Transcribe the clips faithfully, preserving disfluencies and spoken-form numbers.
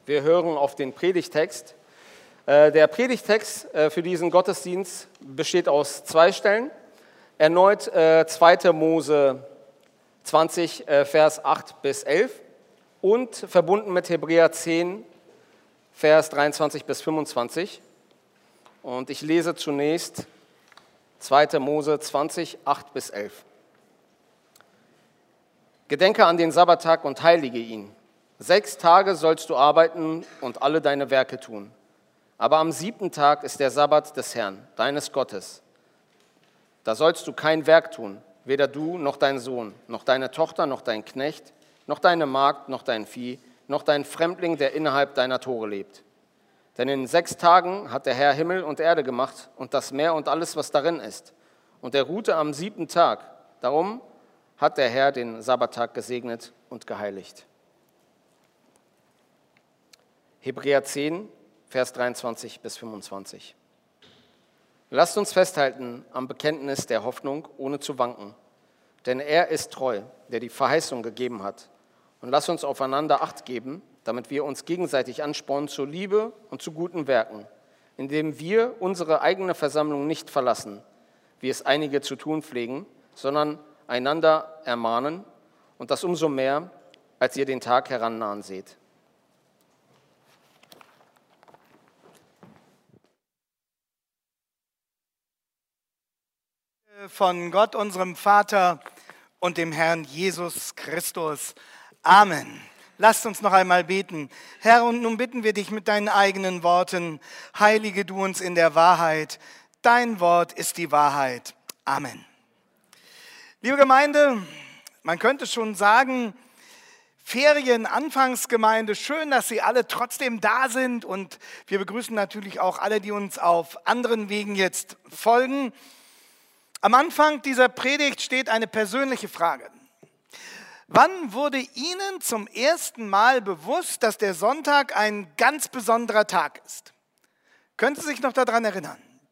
Wir hören auf den Predigtext. Der Predigtext für diesen Gottesdienst besteht aus zwei Stellen. Erneut zweiter Mose zwanzig, Vers acht bis elf und verbunden mit Hebräer zehn, Vers dreiundzwanzig bis fünfundzwanzig. Und ich lese zunächst zweiter Mose zwanzig, acht bis elf. Gedenke an den Sabbattag und heilige ihn. Sechs Tage sollst du arbeiten und alle deine Werke tun. Aber am siebten Tag ist der Sabbat des Herrn, deines Gottes. Da sollst du kein Werk tun, weder du noch dein Sohn, noch deine Tochter, noch dein Knecht, noch deine Magd, noch dein Vieh, noch dein Fremdling, der innerhalb deiner Tore lebt. Denn in sechs Tagen hat der Herr Himmel und Erde gemacht und das Meer und alles, was darin ist. Und er ruhte am siebten Tag. Darum hat der Herr den Sabbattag gesegnet und geheiligt. Hebräer zehn, Vers dreiundzwanzig bis fünfundzwanzig. Lasst uns festhalten am Bekenntnis der Hoffnung, ohne zu wanken. Denn er ist treu, der die Verheißung gegeben hat. Und lasst uns aufeinander Acht geben, damit wir uns gegenseitig anspornen zur Liebe und zu guten Werken, indem wir unsere eigene Versammlung nicht verlassen, wie es einige zu tun pflegen, sondern einander ermahnen und das umso mehr, als ihr den Tag herannahen seht. Von Gott, unserem Vater und dem Herrn Jesus Christus. Amen. Lasst uns noch einmal beten. Herr, und nun bitten wir dich mit deinen eigenen Worten, heilige du uns in der Wahrheit. Dein Wort ist die Wahrheit. Amen. Liebe Gemeinde, man könnte schon sagen, Ferien-Anfangsgemeinde, schön, dass Sie alle trotzdem da sind. Und wir begrüßen natürlich auch alle, die uns auf anderen Wegen jetzt folgen. Am Anfang dieser Predigt steht eine persönliche Frage. Wann wurde Ihnen zum ersten Mal bewusst, dass der Sonntag ein ganz besonderer Tag ist? Können Sie sich noch daran erinnern?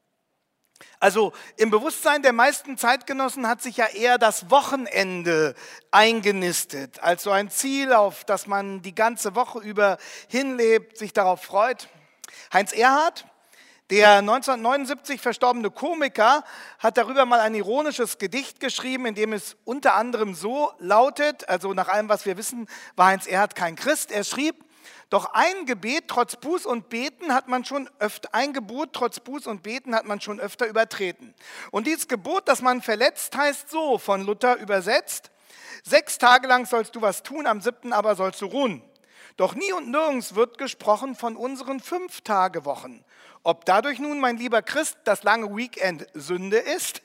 Also im Bewusstsein der meisten Zeitgenossen hat sich ja eher das Wochenende eingenistet, als so ein Ziel, auf das man die ganze Woche über hinlebt, sich darauf freut. Heinz Erhardt, der neunzehnhundertneunundsiebzig verstorbene Komiker, hat darüber mal ein ironisches Gedicht geschrieben, in dem es unter anderem so lautet, also nach allem, was wir wissen, war Heinz Erhardt kein Christ. Er schrieb, doch ein Gebet trotz Buß und Beten hat man schon öfter, ein Gebot trotz Buß und Beten hat man schon öfter übertreten. Und dieses Gebot, das man verletzt, heißt so, von Luther übersetzt, sechs Tage lang sollst du was tun, am siebten aber sollst du ruhen. Doch nie und nirgends wird gesprochen von unseren Fünf-Tage-Wochen. Ob dadurch nun, mein lieber Christ, das lange Weekend Sünde ist?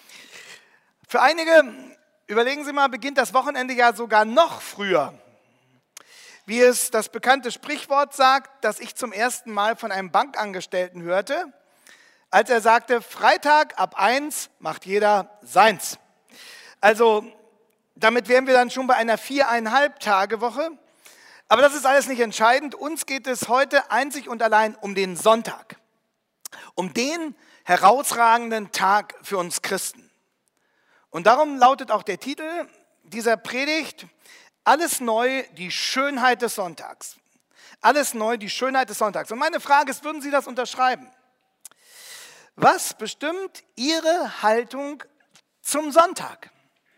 Für einige, überlegen Sie mal, beginnt das Wochenende ja sogar noch früher. Wie es das bekannte Sprichwort sagt, das ich zum ersten Mal von einem Bankangestellten hörte, als er sagte, Freitag ab eins macht jeder seins. Also damit wären wir dann schon bei einer viereinhalb Tage Woche. Aber das ist alles nicht entscheidend. Uns geht es heute einzig und allein um den Sonntag. Um den herausragenden Tag für uns Christen. Und darum lautet auch der Titel dieser Predigt, alles neu, die Schönheit des Sonntags. Alles neu, die Schönheit des Sonntags. Und meine Frage ist, würden Sie das unterschreiben? Was bestimmt Ihre Haltung zum Sonntag?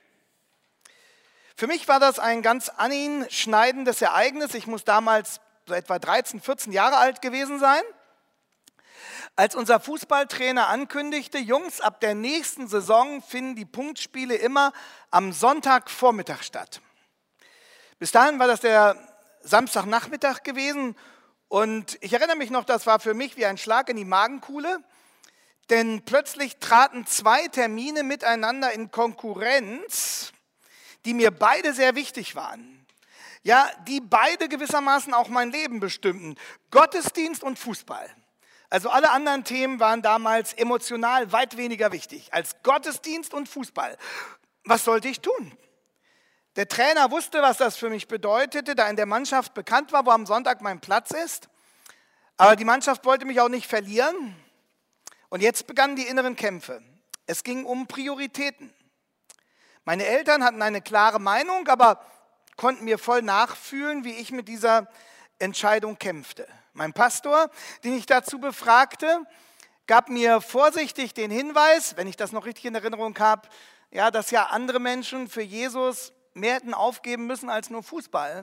Für mich war das ein ganz anschneidendes Ereignis. Ich muss damals so etwa dreizehn, vierzehn Jahre alt gewesen sein. Als unser Fußballtrainer ankündigte, Jungs, ab der nächsten Saison finden die Punktspiele immer am Sonntagvormittag statt. Bis dahin war das der Samstagnachmittag gewesen und ich erinnere mich noch, das war für mich wie ein Schlag in die Magenkuhle, denn plötzlich traten zwei Termine miteinander in Konkurrenz, die mir beide sehr wichtig waren. Ja, die beide gewissermaßen auch mein Leben bestimmten. Gottesdienst und Fußball. Also alle anderen Themen waren damals emotional weit weniger wichtig als Gottesdienst und Fußball. Was sollte ich tun? Der Trainer wusste, was das für mich bedeutete, da in der Mannschaft bekannt war, wo am Sonntag mein Platz ist. Aber die Mannschaft wollte mich auch nicht verlieren. Und jetzt begannen die inneren Kämpfe. Es ging um Prioritäten. Meine Eltern hatten eine klare Meinung, aber konnten mir voll nachfühlen, wie ich mit dieser Entscheidung kämpfte. Mein Pastor, den ich dazu befragte, gab mir vorsichtig den Hinweis, wenn ich das noch richtig in Erinnerung habe, ja, dass ja andere Menschen für Jesus mehr hätten aufgeben müssen als nur Fußball.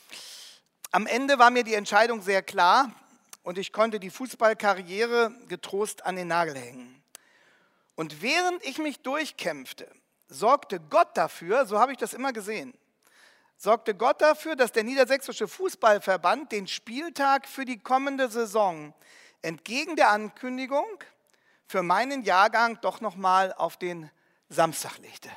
Am Ende war mir die Entscheidung sehr klar und ich konnte die Fußballkarriere getrost an den Nagel hängen. Und während ich mich durchkämpfte, sorgte Gott dafür, so habe ich das immer gesehen, sorgte Gott dafür, dass der Niedersächsische Fußballverband den Spieltag für die kommende Saison entgegen der Ankündigung für meinen Jahrgang doch nochmal auf den Samstag legte.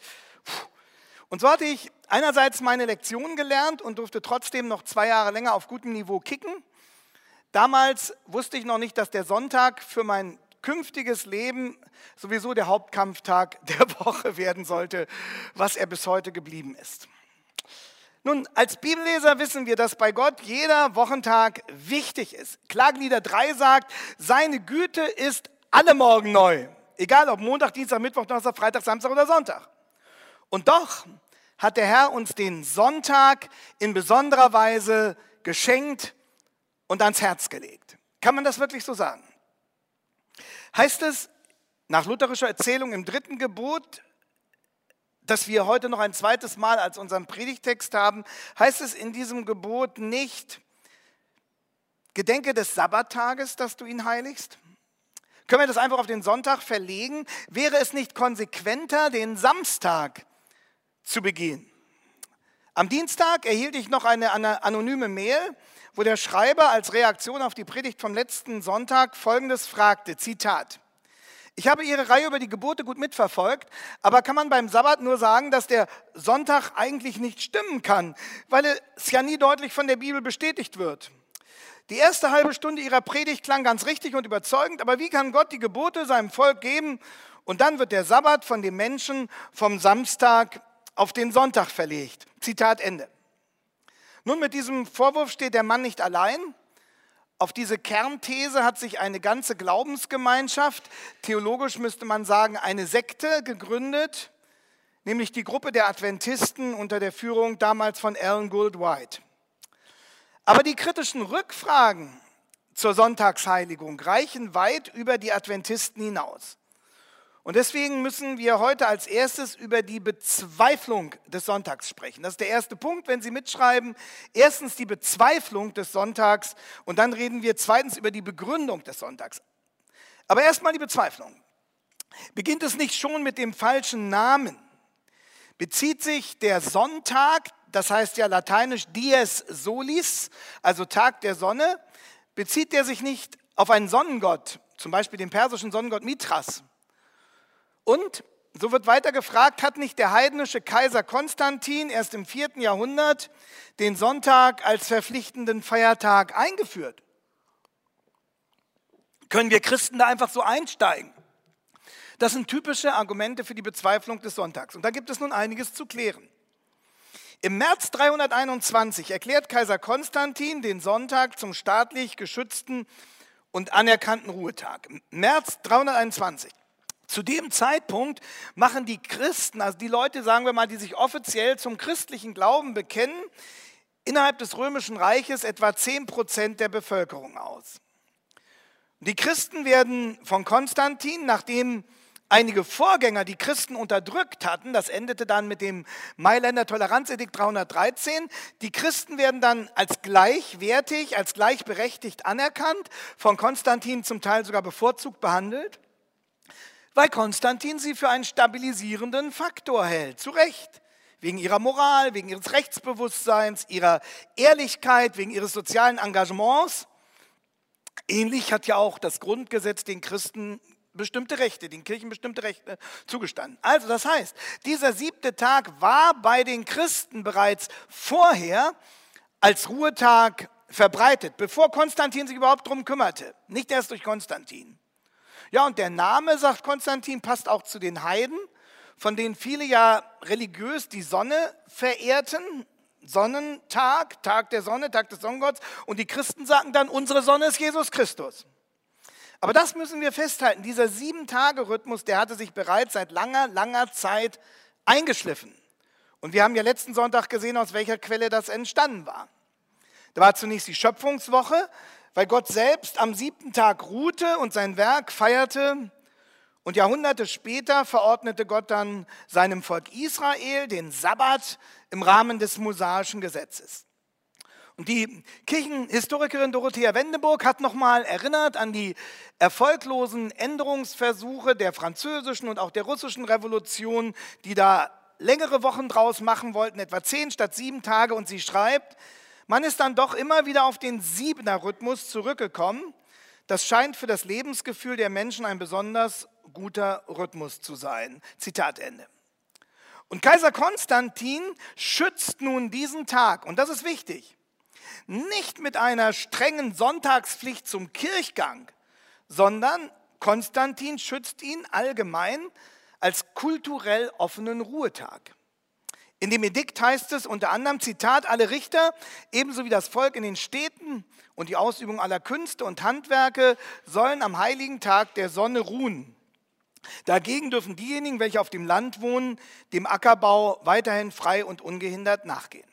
Und so hatte ich einerseits meine Lektionen gelernt und durfte trotzdem noch zwei Jahre länger auf gutem Niveau kicken. Damals wusste ich noch nicht, dass der Sonntag für mein künftiges Leben sowieso der Hauptkampftag der Woche werden sollte, was er bis heute geblieben ist. Nun, als Bibelleser wissen wir, dass bei Gott jeder Wochentag wichtig ist. Klagelieder drei sagt, seine Güte ist alle Morgen neu. Egal ob Montag, Dienstag, Mittwoch, Donnerstag, Freitag, Samstag oder Sonntag. Und doch hat der Herr uns den Sonntag in besonderer Weise geschenkt und ans Herz gelegt. Kann man das wirklich so sagen? Heißt es nach lutherischer Erzählung im dritten Gebot, dass wir heute noch ein zweites Mal als unseren Predigtext haben, heißt es in diesem Gebot nicht, gedenke des Sabbattages, dass du ihn heiligst? Können wir das einfach auf den Sonntag verlegen? Wäre es nicht konsequenter, den Samstag zu begehen? Am Dienstag erhielt ich noch eine anonyme Mail, wo der Schreiber als Reaktion auf die Predigt vom letzten Sonntag Folgendes fragte, Zitat: Ich habe Ihre Reihe über die Gebote gut mitverfolgt, aber kann man beim Sabbat nur sagen, dass der Sonntag eigentlich nicht stimmen kann, weil es ja nie deutlich von der Bibel bestätigt wird. Die erste halbe Stunde Ihrer Predigt klang ganz richtig und überzeugend, aber wie kann Gott die Gebote seinem Volk geben und dann wird der Sabbat von dem Menschen vom Samstag auf den Sonntag verlegt? Zitat Ende. Nun, mit diesem Vorwurf steht der Mann nicht allein. Auf diese Kernthese hat sich eine ganze Glaubensgemeinschaft, theologisch müsste man sagen eine Sekte, gegründet, nämlich die Gruppe der Adventisten unter der Führung damals von Alan Gould White. Aber die kritischen Rückfragen zur Sonntagsheiligung reichen weit über die Adventisten hinaus. Und deswegen müssen wir heute als erstes über die Bezweiflung des Sonntags sprechen. Das ist der erste Punkt, wenn Sie mitschreiben. Erstens die Bezweiflung des Sonntags und dann reden wir zweitens über die Begründung des Sonntags. Aber erstmal die Bezweiflung. Beginnt es nicht schon mit dem falschen Namen? Bezieht sich der Sonntag, das heißt ja lateinisch dies solis, also Tag der Sonne, bezieht der sich nicht auf einen Sonnengott, zum Beispiel den persischen Sonnengott Mithras? Und, so wird weiter gefragt, hat nicht der heidnische Kaiser Konstantin erst im vierten Jahrhundert den Sonntag als verpflichtenden Feiertag eingeführt? Können wir Christen da einfach so einsteigen? Das sind typische Argumente für die Bezweiflung des Sonntags. Und da gibt es nun einiges zu klären. Im März dreihunderteinundzwanzig erklärt Kaiser Konstantin den Sonntag zum staatlich geschützten und anerkannten Ruhetag. Im März dreihunderteinundzwanzig. Zu dem Zeitpunkt machen die Christen, also die Leute, sagen wir mal, die sich offiziell zum christlichen Glauben bekennen, innerhalb des Römischen Reiches etwa zehn Prozent der Bevölkerung aus. Die Christen werden von Konstantin, nachdem einige Vorgänger die Christen unterdrückt hatten, das endete dann mit dem Mailänder Toleranzedikt dreihundertdreizehn, die Christen werden dann als gleichwertig, als gleichberechtigt anerkannt, von Konstantin zum Teil sogar bevorzugt behandelt, weil Konstantin sie für einen stabilisierenden Faktor hält, zu Recht, wegen ihrer Moral, wegen ihres Rechtsbewusstseins, ihrer Ehrlichkeit, wegen ihres sozialen Engagements. Ähnlich hat ja auch das Grundgesetz den Christen bestimmte Rechte, den Kirchen bestimmte Rechte zugestanden. Also das heißt, dieser siebte Tag war bei den Christen bereits vorher als Ruhetag verbreitet, bevor Konstantin sich überhaupt darum kümmerte, nicht erst durch Konstantin. Ja, und der Name, sagt Konstantin, passt auch zu den Heiden, von denen viele ja religiös die Sonne verehrten. Sonnentag, Tag der Sonne, Tag des Sonnengotts. Und die Christen sagten dann, unsere Sonne ist Jesus Christus. Aber das müssen wir festhalten. Dieser Sieben-Tage-Rhythmus, der hatte sich bereits seit langer, langer Zeit eingeschliffen. Und wir haben ja letzten Sonntag gesehen, aus welcher Quelle das entstanden war. Da war zunächst die Schöpfungswoche, weil Gott selbst am siebten Tag ruhte und sein Werk feierte. Und Jahrhunderte später verordnete Gott dann seinem Volk Israel den Sabbat im Rahmen des mosaischen Gesetzes. Und die Kirchenhistorikerin Dorothea Wendeburg hat nochmal erinnert an die erfolglosen Änderungsversuche der französischen und auch der russischen Revolution, die da längere Wochen draus machen wollten, etwa zehn statt sieben Tage. Und sie schreibt, man ist dann doch immer wieder auf den Siebener-Rhythmus zurückgekommen. Das scheint für das Lebensgefühl der Menschen ein besonders guter Rhythmus zu sein. Zitat Ende. Und Kaiser Konstantin schützt nun diesen Tag, und das ist wichtig, nicht mit einer strengen Sonntagspflicht zum Kirchgang, sondern Konstantin schützt ihn allgemein als kulturell offenen Ruhetag. In dem Edikt heißt es unter anderem, Zitat, alle Richter, ebenso wie das Volk in den Städten und die Ausübung aller Künste und Handwerke sollen am heiligen Tag der Sonne ruhen. Dagegen dürfen diejenigen, welche auf dem Land wohnen, dem Ackerbau weiterhin frei und ungehindert nachgehen.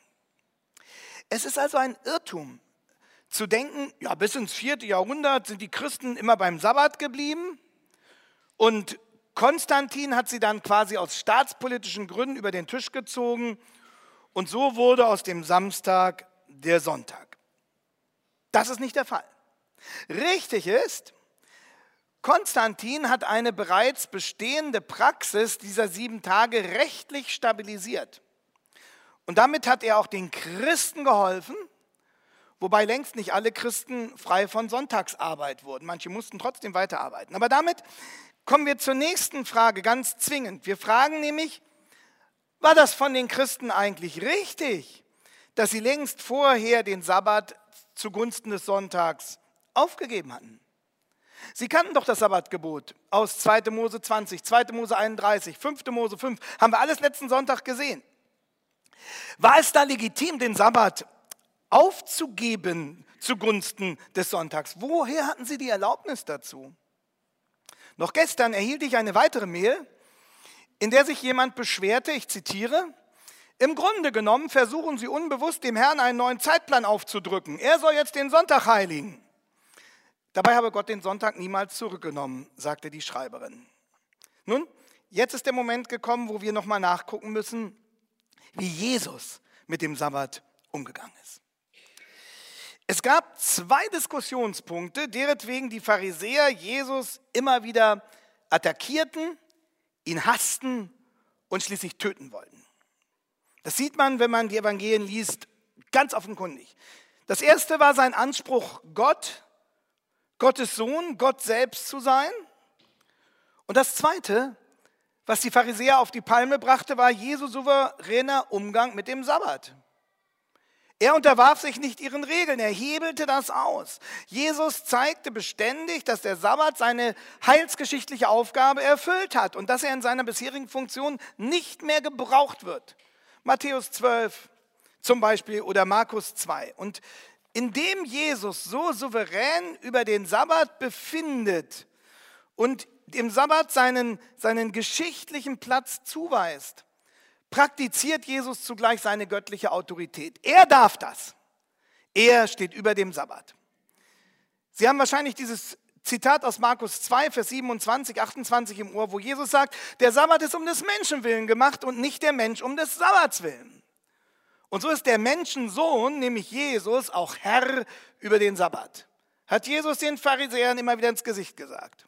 Es ist also ein Irrtum zu denken, ja, bis ins vierte Jahrhundert sind die Christen immer beim Sabbat geblieben und Konstantin hat sie dann quasi aus staatspolitischen Gründen über den Tisch gezogen und so wurde aus dem Samstag der Sonntag. Das ist nicht der Fall. Richtig ist, Konstantin hat eine bereits bestehende Praxis dieser sieben Tage rechtlich stabilisiert. Und damit hat er auch den Christen geholfen, wobei längst nicht alle Christen frei von Sonntagsarbeit wurden. Manche mussten trotzdem weiterarbeiten. Aber damit kommen wir zur nächsten Frage, ganz zwingend. Wir fragen nämlich, war das von den Christen eigentlich richtig, dass sie längst vorher den Sabbat zugunsten des Sonntags aufgegeben hatten? Sie kannten doch das Sabbatgebot aus zweiter Mose zwanzig, zweiter Mose einunddreißig, fünfter Mose fünf, haben wir alles letzten Sonntag gesehen. War es da legitim, den Sabbat aufzugeben zugunsten des Sonntags? Woher hatten sie die Erlaubnis dazu? Noch gestern erhielt ich eine weitere Mail, in der sich jemand beschwerte, ich zitiere, im Grunde genommen versuchen sie unbewusst dem Herrn einen neuen Zeitplan aufzudrücken. Er soll jetzt den Sonntag heiligen. Dabei habe Gott den Sonntag niemals zurückgenommen, sagte die Schreiberin. Nun, jetzt ist der Moment gekommen, wo wir nochmal nachgucken müssen, wie Jesus mit dem Sabbat umgegangen ist. Es gab zwei Diskussionspunkte, deretwegen die Pharisäer Jesus immer wieder attackierten, ihn hassten und schließlich töten wollten. Das sieht man, wenn man die Evangelien liest, ganz offenkundig. Das erste war sein Anspruch, Gott, Gottes Sohn, Gott selbst zu sein. Und das zweite, was die Pharisäer auf die Palme brachte, war Jesu souveräner Umgang mit dem Sabbat. Er unterwarf sich nicht ihren Regeln, er hebelte das aus. Jesus zeigte beständig, dass der Sabbat seine heilsgeschichtliche Aufgabe erfüllt hat und dass er in seiner bisherigen Funktion nicht mehr gebraucht wird. Matthäus zwölf zum Beispiel oder Markus zwei. Und indem Jesus so souverän über den Sabbat befindet und dem Sabbat seinen, seinen geschichtlichen Platz zuweist, praktiziert Jesus zugleich seine göttliche Autorität. Er darf das. Er steht über dem Sabbat. Sie haben wahrscheinlich dieses Zitat aus Markus zwei, Vers siebenundzwanzig, achtundzwanzig im Ohr, wo Jesus sagt, der Sabbat ist um des Menschen willen gemacht und nicht der Mensch um des Sabbats willen. Und so ist der Menschensohn, nämlich Jesus, auch Herr über den Sabbat. Hat Jesus den Pharisäern immer wieder ins Gesicht gesagt.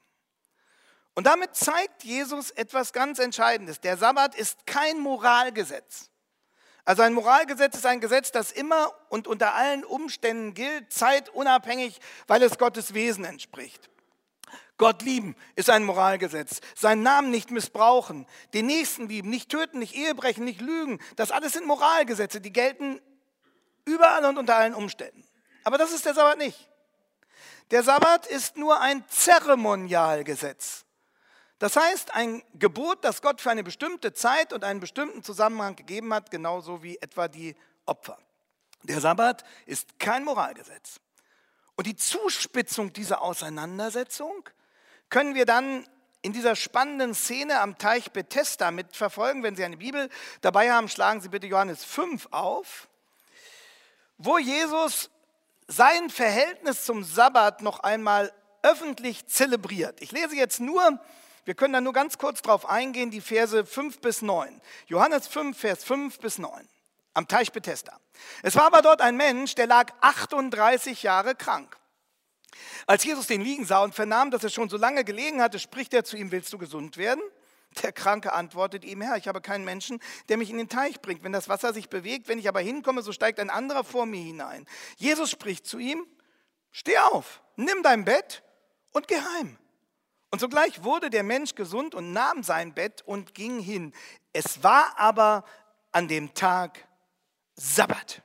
Und damit zeigt Jesus etwas ganz Entscheidendes. Der Sabbat ist kein Moralgesetz. Also ein Moralgesetz ist ein Gesetz, das immer und unter allen Umständen gilt, zeitunabhängig, weil es Gottes Wesen entspricht. Gott lieben ist ein Moralgesetz. Seinen Namen nicht missbrauchen, den Nächsten lieben, nicht töten, nicht Ehebrechen, nicht lügen. Das alles sind Moralgesetze, die gelten überall und unter allen Umständen. Aber das ist der Sabbat nicht. Der Sabbat ist nur ein Zeremonialgesetz. Das heißt, ein Gebot, das Gott für eine bestimmte Zeit und einen bestimmten Zusammenhang gegeben hat, genauso wie etwa die Opfer. Der Sabbat ist kein Moralgesetz. Und die Zuspitzung dieser Auseinandersetzung können wir dann in dieser spannenden Szene am Teich Bethesda mitverfolgen. Wenn Sie eine Bibel dabei haben, schlagen Sie bitte Johannes fünf auf, wo Jesus sein Verhältnis zum Sabbat noch einmal öffentlich zelebriert. Ich lese jetzt nur, wir können da nur ganz kurz drauf eingehen, die Verse fünf bis neun. Johannes fünf, Vers fünf bis neun, am Teich Bethesda. Es war aber dort ein Mensch, der lag achtunddreißig Jahre krank. Als Jesus den liegen sah und vernahm, dass er schon so lange gelegen hatte, spricht er zu ihm: Willst du gesund werden? Der Kranke antwortet ihm: Herr, ich habe keinen Menschen, der mich in den Teich bringt. Wenn das Wasser sich bewegt, wenn ich aber hinkomme, so steigt ein anderer vor mir hinein. Jesus spricht zu ihm: Steh auf, nimm dein Bett und geh heim. Und sogleich wurde der Mensch gesund und nahm sein Bett und ging hin. Es war aber an dem Tag Sabbat.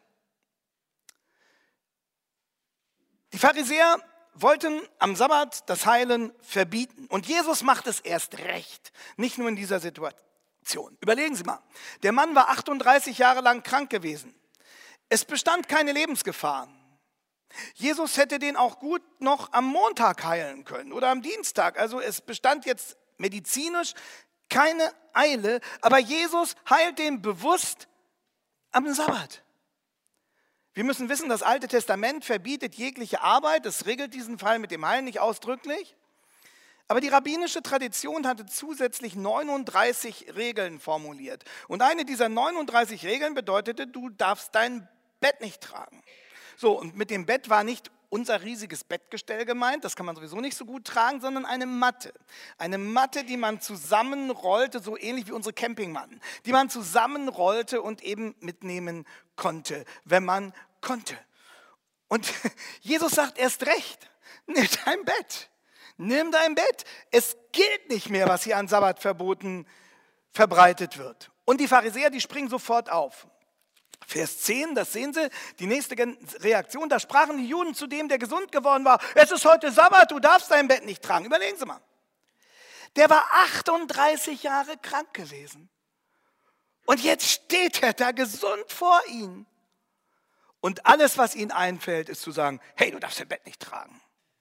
Die Pharisäer wollten am Sabbat das Heilen verbieten. Und Jesus macht es erst recht, nicht nur in dieser Situation. Überlegen Sie mal, der Mann war achtunddreißig Jahre lang krank gewesen. Es bestand keine Lebensgefahr. Jesus hätte den auch gut noch am Montag heilen können oder am Dienstag. Also es bestand jetzt medizinisch keine Eile, aber Jesus heilt den bewusst am Sabbat. Wir müssen wissen, das Alte Testament verbietet jegliche Arbeit. Das regelt diesen Fall mit dem Heilen nicht ausdrücklich. Aber die rabbinische Tradition hatte zusätzlich neununddreißig Regeln formuliert. Und eine dieser neununddreißig Regeln bedeutete, du darfst dein Bett nicht tragen. So, und mit dem Bett war nicht unser riesiges Bettgestell gemeint, das kann man sowieso nicht so gut tragen, sondern eine Matte. Eine Matte, die man zusammenrollte, so ähnlich wie unsere Campingmatten, die man zusammenrollte und eben mitnehmen konnte, wenn man konnte. Und Jesus sagt erst recht: Nimm dein Bett, nimm dein Bett. Es gilt nicht mehr, was hier an Sabbatverboten verbreitet wird. Und die Pharisäer, die springen sofort auf. Vers zehn, das sehen Sie, die nächste Reaktion, da sprachen die Juden zu dem, der gesund geworden war: Es ist heute Sabbat, du darfst dein Bett nicht tragen. Überlegen Sie mal, der war achtunddreißig Jahre krank gewesen. Und jetzt steht er da gesund vor ihnen. Und alles, was ihnen einfällt, ist zu sagen: Hey, du darfst dein Bett nicht tragen.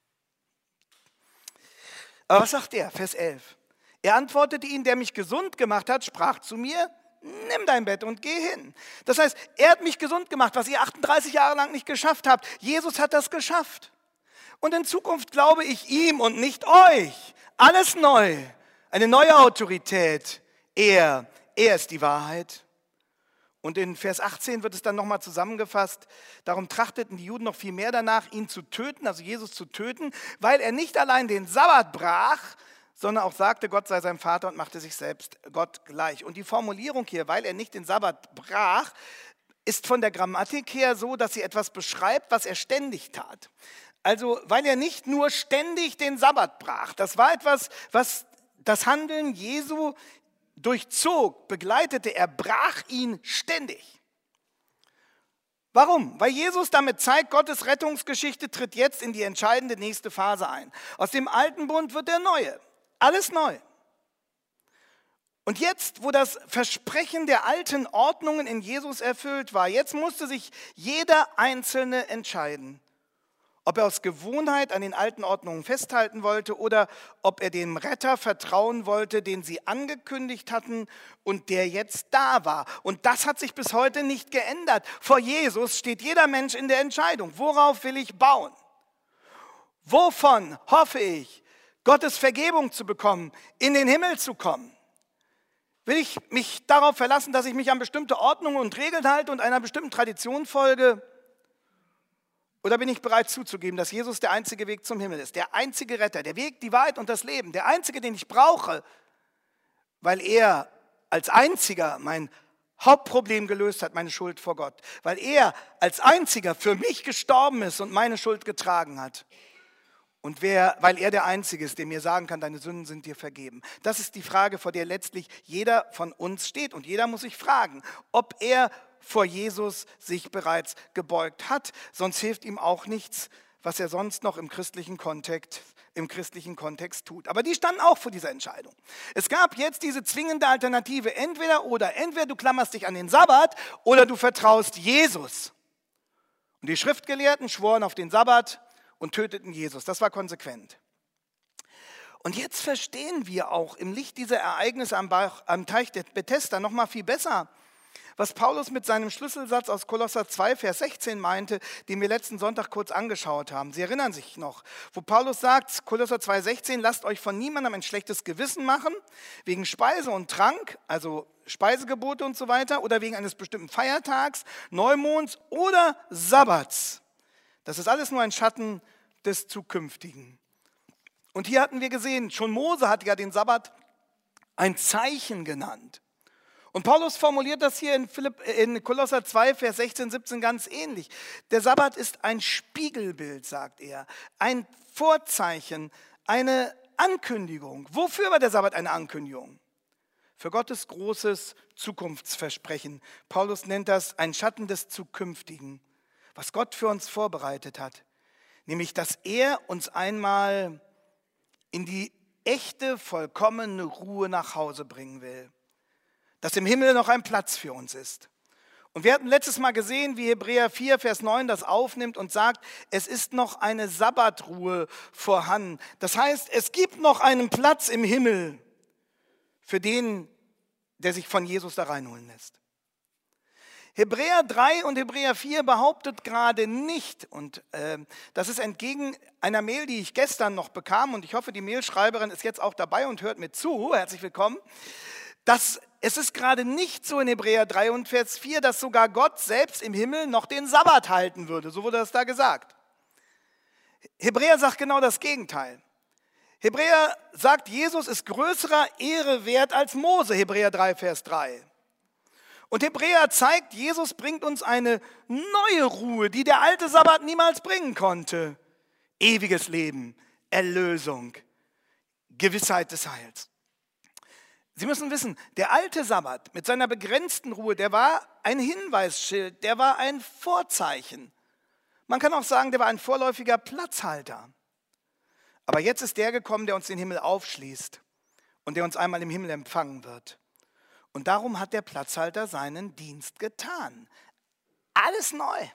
Aber was sagt er? Vers elf. Er antwortete ihnen: Der mich gesund gemacht hat, sprach zu mir: Nimm dein Bett und geh hin. Das heißt, er hat mich gesund gemacht, was ihr achtunddreißig Jahre lang nicht geschafft habt. Jesus hat das geschafft. Und in Zukunft glaube ich ihm und nicht euch. Alles neu. Eine neue Autorität. Er, er ist die Wahrheit. Und in Vers achtzehn wird es dann nochmal zusammengefasst. Darum trachteten die Juden noch viel mehr danach, ihn zu töten, also Jesus zu töten, weil er nicht allein den Sabbat brach, sondern auch sagte, Gott sei sein Vater, und machte sich selbst Gott gleich. Und die Formulierung hier, weil er nicht den Sabbat brach, ist von der Grammatik her so, dass sie etwas beschreibt, was er ständig tat. Also, weil er nicht nur ständig den Sabbat brach. Das war etwas, was das Handeln Jesu durchzog, begleitete. Er brach ihn ständig. Warum? Weil Jesus damit zeigt, Gottes Rettungsgeschichte tritt jetzt in die entscheidende nächste Phase ein. Aus dem alten Bund wird der neue. Alles neu. Und jetzt, wo das Versprechen der alten Ordnungen in Jesus erfüllt war, jetzt musste sich jeder Einzelne entscheiden, ob er aus Gewohnheit an den alten Ordnungen festhalten wollte oder ob er dem Retter vertrauen wollte, den sie angekündigt hatten und der jetzt da war. Und das hat sich bis heute nicht geändert. Vor Jesus steht jeder Mensch in der Entscheidung. Worauf will ich bauen? Wovon hoffe ich, Gottes Vergebung zu bekommen, in den Himmel zu kommen? Will ich mich darauf verlassen, dass ich mich an bestimmte Ordnungen und Regeln halte und einer bestimmten Tradition folge? Oder bin ich bereit zuzugeben, dass Jesus der einzige Weg zum Himmel ist, der einzige Retter, der Weg, die Wahrheit und das Leben, der einzige, den ich brauche, weil er als einziger mein Hauptproblem gelöst hat, meine Schuld vor Gott, weil er als einziger für mich gestorben ist und meine Schuld getragen hat. Und wer, weil er der Einzige ist, der mir sagen kann, deine Sünden sind dir vergeben. Das ist die Frage, vor der letztlich jeder von uns steht. Und jeder muss sich fragen, ob er vor Jesus sich bereits gebeugt hat. Sonst hilft ihm auch nichts, was er sonst noch im christlichen Kontext, im christlichen Kontext tut. Aber die standen auch vor dieser Entscheidung. Es gab jetzt diese zwingende Alternative, entweder oder. Entweder du klammerst dich an den Sabbat oder du vertraust Jesus. Und die Schriftgelehrten schworen auf den Sabbat und töteten Jesus. Das war konsequent. Und jetzt verstehen wir auch im Licht dieser Ereignisse am, Bach, am Teich der Bethesda noch mal viel besser, Was Paulus mit seinem Schlüsselsatz aus Kolosser zwei, Vers sechzehn meinte, den wir letzten Sonntag kurz angeschaut haben. Sie erinnern sich noch, wo Paulus sagt, Kolosser zwei, sechzehn, lasst euch von niemandem ein schlechtes Gewissen machen, wegen Speise und Trank, also Speisegebote und so weiter, oder wegen eines bestimmten Feiertags, Neumonds oder Sabbats. Das ist alles nur ein Schatten des Zukünftigen. Und hier hatten wir gesehen, schon Mose hat ja den Sabbat ein Zeichen genannt. Und Paulus formuliert das hier in, Philipp, in Kolosser zwei, Vers sechzehn, siebzehn ganz ähnlich. Der Sabbat ist ein Spiegelbild, sagt er, ein Vorzeichen, eine Ankündigung. Wofür war der Sabbat eine Ankündigung? Für Gottes großes Zukunftsversprechen. Paulus nennt das ein Schatten des Zukünftigen, was Gott für uns vorbereitet hat. Nämlich, dass er uns einmal in die echte, vollkommene Ruhe nach Hause bringen will. Dass im Himmel noch ein Platz für uns ist. Und wir hatten letztes Mal gesehen, wie Hebräer vier, Vers neun das aufnimmt und sagt, es ist noch eine Sabbatruhe vorhanden. Das heißt, es gibt noch einen Platz im Himmel für den, der sich von Jesus da reinholen lässt. Hebräer drei und Hebräer vier behauptet gerade nicht, und äh, das ist entgegen einer Mail, die ich gestern noch bekam, und ich hoffe, die Mailschreiberin ist jetzt auch dabei und hört mir zu, herzlich willkommen, dass es ist gerade nicht so in Hebräer drei und Vers vier, dass sogar Gott selbst im Himmel noch den Sabbat halten würde. So wurde das da gesagt. Hebräer sagt genau das Gegenteil. Hebräer sagt, Jesus ist größerer Ehre wert als Mose, Hebräer drei, Vers drei. Und Hebräer zeigt, Jesus bringt uns eine neue Ruhe, die der alte Sabbat niemals bringen konnte. Ewiges Leben, Erlösung, Gewissheit des Heils. Sie müssen wissen, der alte Sabbat mit seiner begrenzten Ruhe, der war ein Hinweisschild, der war ein Vorzeichen. Man kann auch sagen, der war ein vorläufiger Platzhalter. Aber jetzt ist der gekommen, der uns den Himmel aufschließt und der uns einmal im Himmel empfangen wird. Und darum hat der Platzhalter seinen Dienst getan. Alles neu.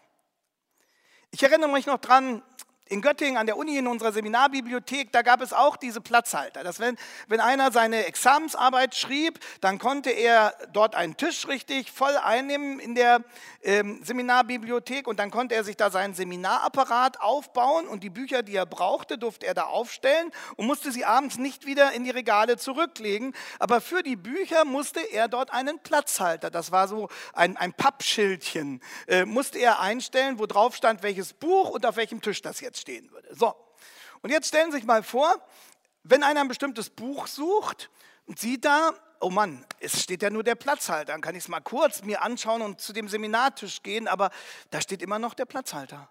Ich erinnere mich noch dran, in Göttingen an der Uni in unserer Seminarbibliothek, da gab es auch diese Platzhalter. Dass wenn, wenn einer seine Examensarbeit schrieb, dann konnte er dort einen Tisch richtig voll einnehmen in der ähm, Seminarbibliothek und dann konnte er sich da seinen Seminarapparat aufbauen und die Bücher, die er brauchte, durfte er da aufstellen und musste sie abends nicht wieder in die Regale zurücklegen. Aber für die Bücher musste er dort einen Platzhalter, das war so ein, ein Pappschildchen, äh, musste er einstellen, wo drauf stand, welches Buch und auf welchem Tisch das jetzt stehen würde. So, und jetzt stellen Sie sich mal vor, wenn einer ein bestimmtes Buch sucht und sieht da, oh Mann, es steht ja nur der Platzhalter, dann kann ich es mal kurz mir anschauen und zu dem Seminartisch gehen, aber da steht immer noch der Platzhalter.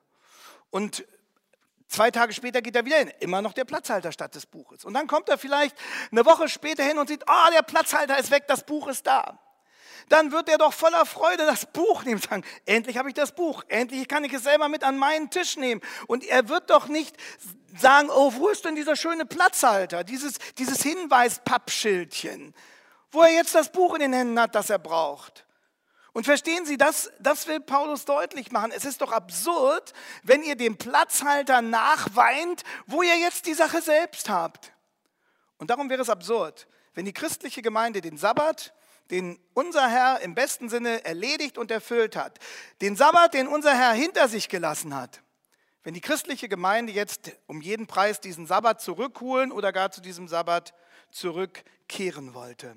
Und zwei Tage später geht er wieder hin, immer noch der Platzhalter statt des Buches. Und dann kommt er vielleicht eine Woche später hin und sieht, ah, oh, der Platzhalter ist weg, das Buch ist da. Dann wird er doch voller Freude das Buch nehmen und sagen, endlich habe ich das Buch, endlich kann ich es selber mit an meinen Tisch nehmen. Und er wird doch nicht sagen, oh, wo ist denn dieser schöne Platzhalter, dieses, dieses Hinweis-Pappschildchen, wo er jetzt das Buch in den Händen hat, das er braucht. Und verstehen Sie, das, das will Paulus deutlich machen. Es ist doch absurd, wenn ihr dem Platzhalter nachweint, wo ihr jetzt die Sache selbst habt. Und darum wäre es absurd, wenn die christliche Gemeinde den Sabbat, den unser Herr im besten Sinne erledigt und erfüllt hat, den Sabbat, den unser Herr hinter sich gelassen hat, wenn die christliche Gemeinde jetzt um jeden Preis diesen Sabbat zurückholen oder gar zu diesem Sabbat zurückkehren wollte.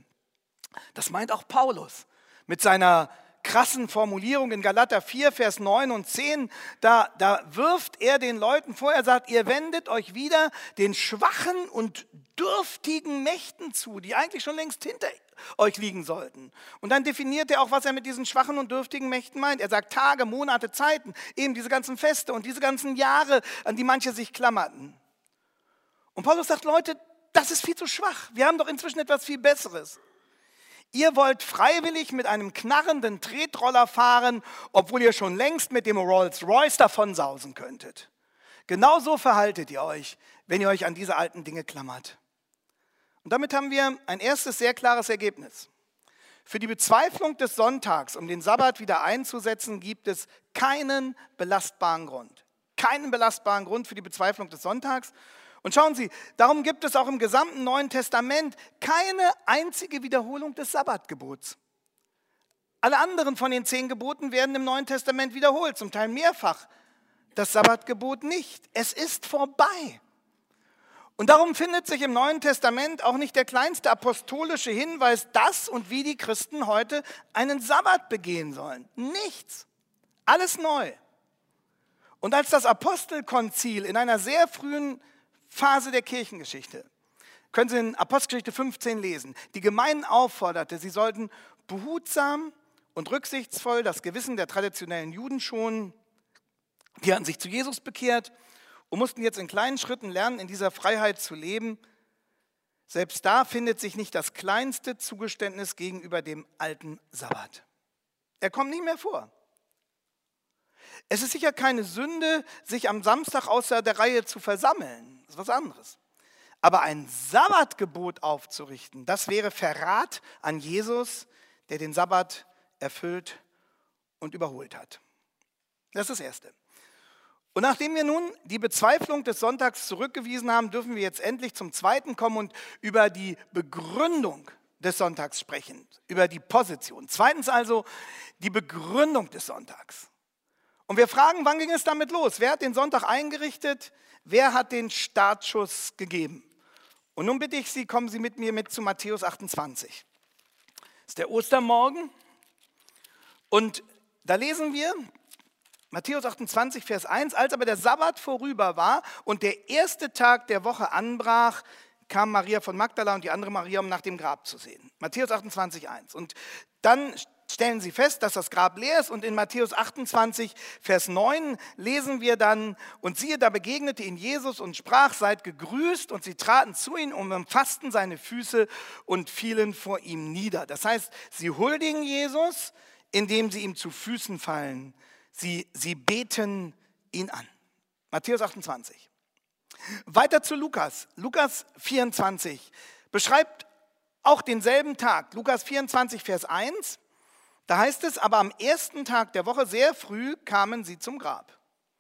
Das meint auch Paulus mit seiner krassen Formulierung in Galater vier, Vers neun und zehn, da, da wirft er den Leuten vor, er sagt, ihr wendet euch wieder den schwachen und dürftigen Mächten zu, die eigentlich schon längst hinter euch liegen sollten. Und dann definiert er auch, was er mit diesen schwachen und dürftigen Mächten meint. Er sagt Tage, Monate, Zeiten, eben diese ganzen Feste und diese ganzen Jahre, an die manche sich klammerten. Und Paulus sagt, Leute, das ist viel zu schwach. Wir haben doch inzwischen etwas viel Besseres. Ihr wollt freiwillig mit einem knarrenden Tretroller fahren, obwohl ihr schon längst mit dem Rolls-Royce davonsausen könntet. Genauso verhaltet ihr euch, wenn ihr euch an diese alten Dinge klammert. Und damit haben wir ein erstes sehr klares Ergebnis. Für die Bezweiflung des Sonntags, um den Sabbat wieder einzusetzen, gibt es keinen belastbaren Grund. Keinen belastbaren Grund für die Bezweiflung des Sonntags. Und schauen Sie, darum gibt es auch im gesamten Neuen Testament keine einzige Wiederholung des Sabbatgebots. Alle anderen von den zehn Geboten werden im Neuen Testament wiederholt, zum Teil mehrfach. Das Sabbatgebot nicht. Es ist vorbei. Und darum findet sich im Neuen Testament auch nicht der kleinste apostolische Hinweis, dass und wie die Christen heute einen Sabbat begehen sollen. Nichts. Alles neu. Und als das Apostelkonzil in einer sehr frühen Phase der Kirchengeschichte, können Sie in Apostelgeschichte fünfzehn lesen, die Gemeinden aufforderte, sie sollten behutsam und rücksichtsvoll das Gewissen der traditionellen Juden schonen. Die hatten sich zu Jesus bekehrt und mussten jetzt in kleinen Schritten lernen, in dieser Freiheit zu leben. Selbst da findet sich nicht das kleinste Zugeständnis gegenüber dem alten Sabbat. Er kommt nicht mehr vor. Es ist sicher keine Sünde, sich am Samstag außer der Reihe zu versammeln. Das ist was anderes. Aber ein Sabbatgebot aufzurichten, das wäre Verrat an Jesus, der den Sabbat erfüllt und überholt hat. Das ist das Erste. Und nachdem wir nun die Bezweiflung des Sonntags zurückgewiesen haben, dürfen wir jetzt endlich zum Zweiten kommen und über die Begründung des Sonntags sprechen, über die Position. Zweitens also die Begründung des Sonntags. Und wir fragen, wann ging es damit los? Wer hat den Sonntag eingerichtet? Wer hat den Startschuss gegeben? Und nun bitte ich Sie, kommen Sie mit mir mit zu Matthäus achtundzwanzig. Das ist der Ostermorgen. Und da lesen wir, Matthäus achtundzwanzig, Vers eins, als aber der Sabbat vorüber war und der erste Tag der Woche anbrach, kam Maria von Magdala und die andere Maria, um nach dem Grab zu sehen. Matthäus achtundzwanzig, eins. Und dann stellen sie fest, dass das Grab leer ist und in Matthäus achtundzwanzig, Vers neun lesen wir dann, und siehe, da begegnete ihnen Jesus und sprach, seid gegrüßt, und sie traten zu ihm und umfassten seine Füße und fielen vor ihm nieder. Das heißt, sie huldigen Jesus, indem sie ihm zu Füßen fallen. Sie, sie beten ihn an. Matthäus achtundzwanzig. Weiter zu Lukas. Lukas vierundzwanzig beschreibt auch denselben Tag. Lukas vierundzwanzig, Vers eins. Da heißt es, aber am ersten Tag der Woche sehr früh kamen sie zum Grab.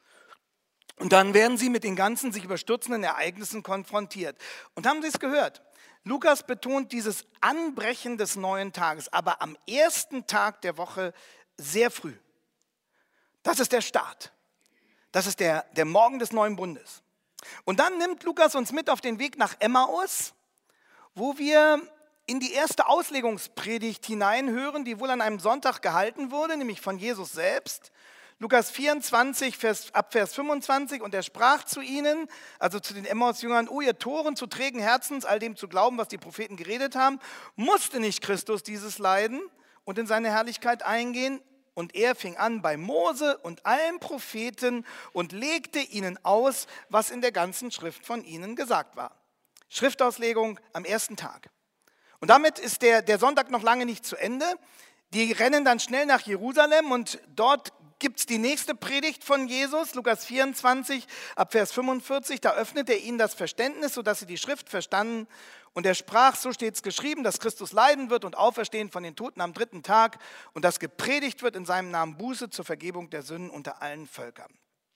Und dann werden sie mit den ganzen sich überstürzenden Ereignissen konfrontiert. Und haben Sie es gehört? Lukas betont dieses Anbrechen des neuen Tages, aber am ersten Tag der Woche sehr früh. Das ist der Start. Das ist der, der Morgen des neuen Bundes. Und dann nimmt Lukas uns mit auf den Weg nach Emmaus, wo wir in die erste Auslegungspredigt hineinhören, die wohl an einem Sonntag gehalten wurde, nämlich von Jesus selbst. Lukas vierundzwanzig, Vers, ab Vers fünfundzwanzig, und er sprach zu ihnen, also zu den Emmaus-Jüngern, o ihr Toren zu trägen Herzens, all dem zu glauben, was die Propheten geredet haben, musste nicht Christus dieses leiden und in seine Herrlichkeit eingehen? Und er fing an bei Mose und allen Propheten und legte ihnen aus, was in der ganzen Schrift von ihnen gesagt war. Schriftauslegung am ersten Tag. Und damit ist der, der Sonntag noch lange nicht zu Ende. Die rennen dann schnell nach Jerusalem und dort gibt es die nächste Predigt von Jesus, Lukas vierundzwanzig, ab Vers fünfundvierzig. Da öffnet er ihnen das Verständnis, sodass sie die Schrift verstanden. Und er sprach, so steht es geschrieben, dass Christus leiden wird und auferstehen von den Toten am dritten Tag und dass gepredigt wird in seinem Namen Buße zur Vergebung der Sünden unter allen Völkern.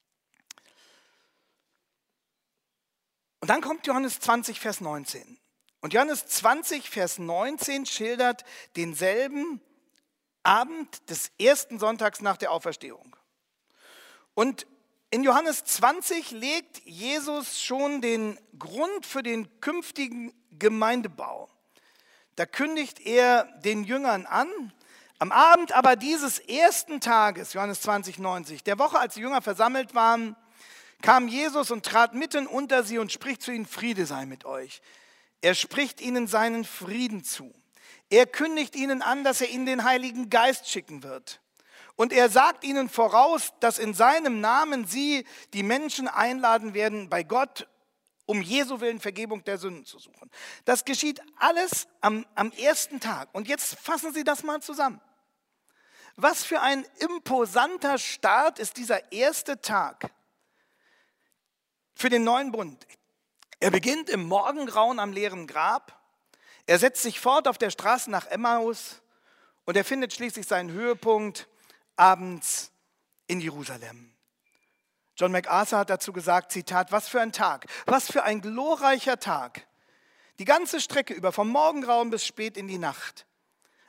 Und dann kommt Johannes zwanzig, Vers neunzehn. Und Johannes zwanzig, Vers neunzehn schildert denselben Abend des ersten Sonntags nach der Auferstehung. Und in Johannes zwanzig legt Jesus schon den Grund für den künftigen Gemeindebau. Da kündigt er den Jüngern an, am Abend aber dieses ersten Tages, Johannes zwanzig, neunzig, der Woche, als die Jünger versammelt waren, kam Jesus und trat mitten unter sie und spricht zu ihnen, Friede sei mit euch. Er spricht ihnen seinen Frieden zu. Er kündigt ihnen an, dass er ihnen den Heiligen Geist schicken wird. Und er sagt ihnen voraus, dass in seinem Namen sie die Menschen einladen werden, bei Gott um Jesu Willen Vergebung der Sünden zu suchen. Das geschieht alles am, am ersten Tag. Und jetzt fassen Sie das mal zusammen. Was für ein imposanter Start ist dieser erste Tag für den neuen Bund. Er beginnt im Morgengrauen am leeren Grab. Er setzt sich fort auf der Straße nach Emmaus und er findet schließlich seinen Höhepunkt abends in Jerusalem. John MacArthur hat dazu gesagt, Zitat, was für ein Tag, was für ein glorreicher Tag. Die ganze Strecke über, vom Morgengrauen bis spät in die Nacht.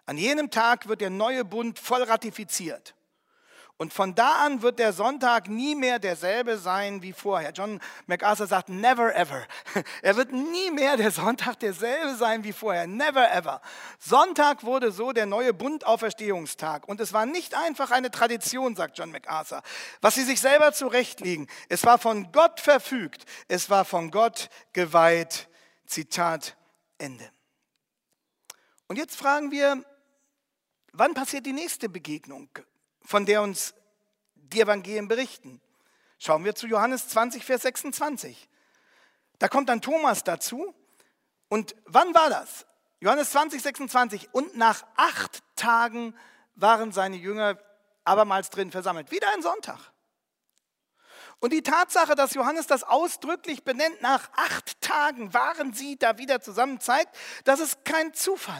An jenem Tag wird der neue Bund voll ratifiziert. Und von da an wird der Sonntag nie mehr derselbe sein wie vorher. John MacArthur sagt, never ever. Er wird nie mehr der Sonntag derselbe sein wie vorher. Never ever. Sonntag wurde so der neue Bundauferstehungstag. Und es war nicht einfach eine Tradition, sagt John MacArthur, was sie sich selber zurechtlegen. Es war von Gott verfügt. Es war von Gott geweiht. Zitat Ende. Und jetzt fragen wir, wann passiert die nächste Begegnung, von der uns die Evangelien berichten? Schauen wir zu Johannes zwanzig, Vers sechsundzwanzig. Da kommt dann Thomas dazu. Und wann war das? Johannes zwanzig, sechsundzwanzig. Und nach acht Tagen waren seine Jünger abermals drin versammelt. Wieder ein Sonntag. Und die Tatsache, dass Johannes das ausdrücklich benennt, nach acht Tagen waren sie da wieder zusammen, zeigt, das ist kein Zufall.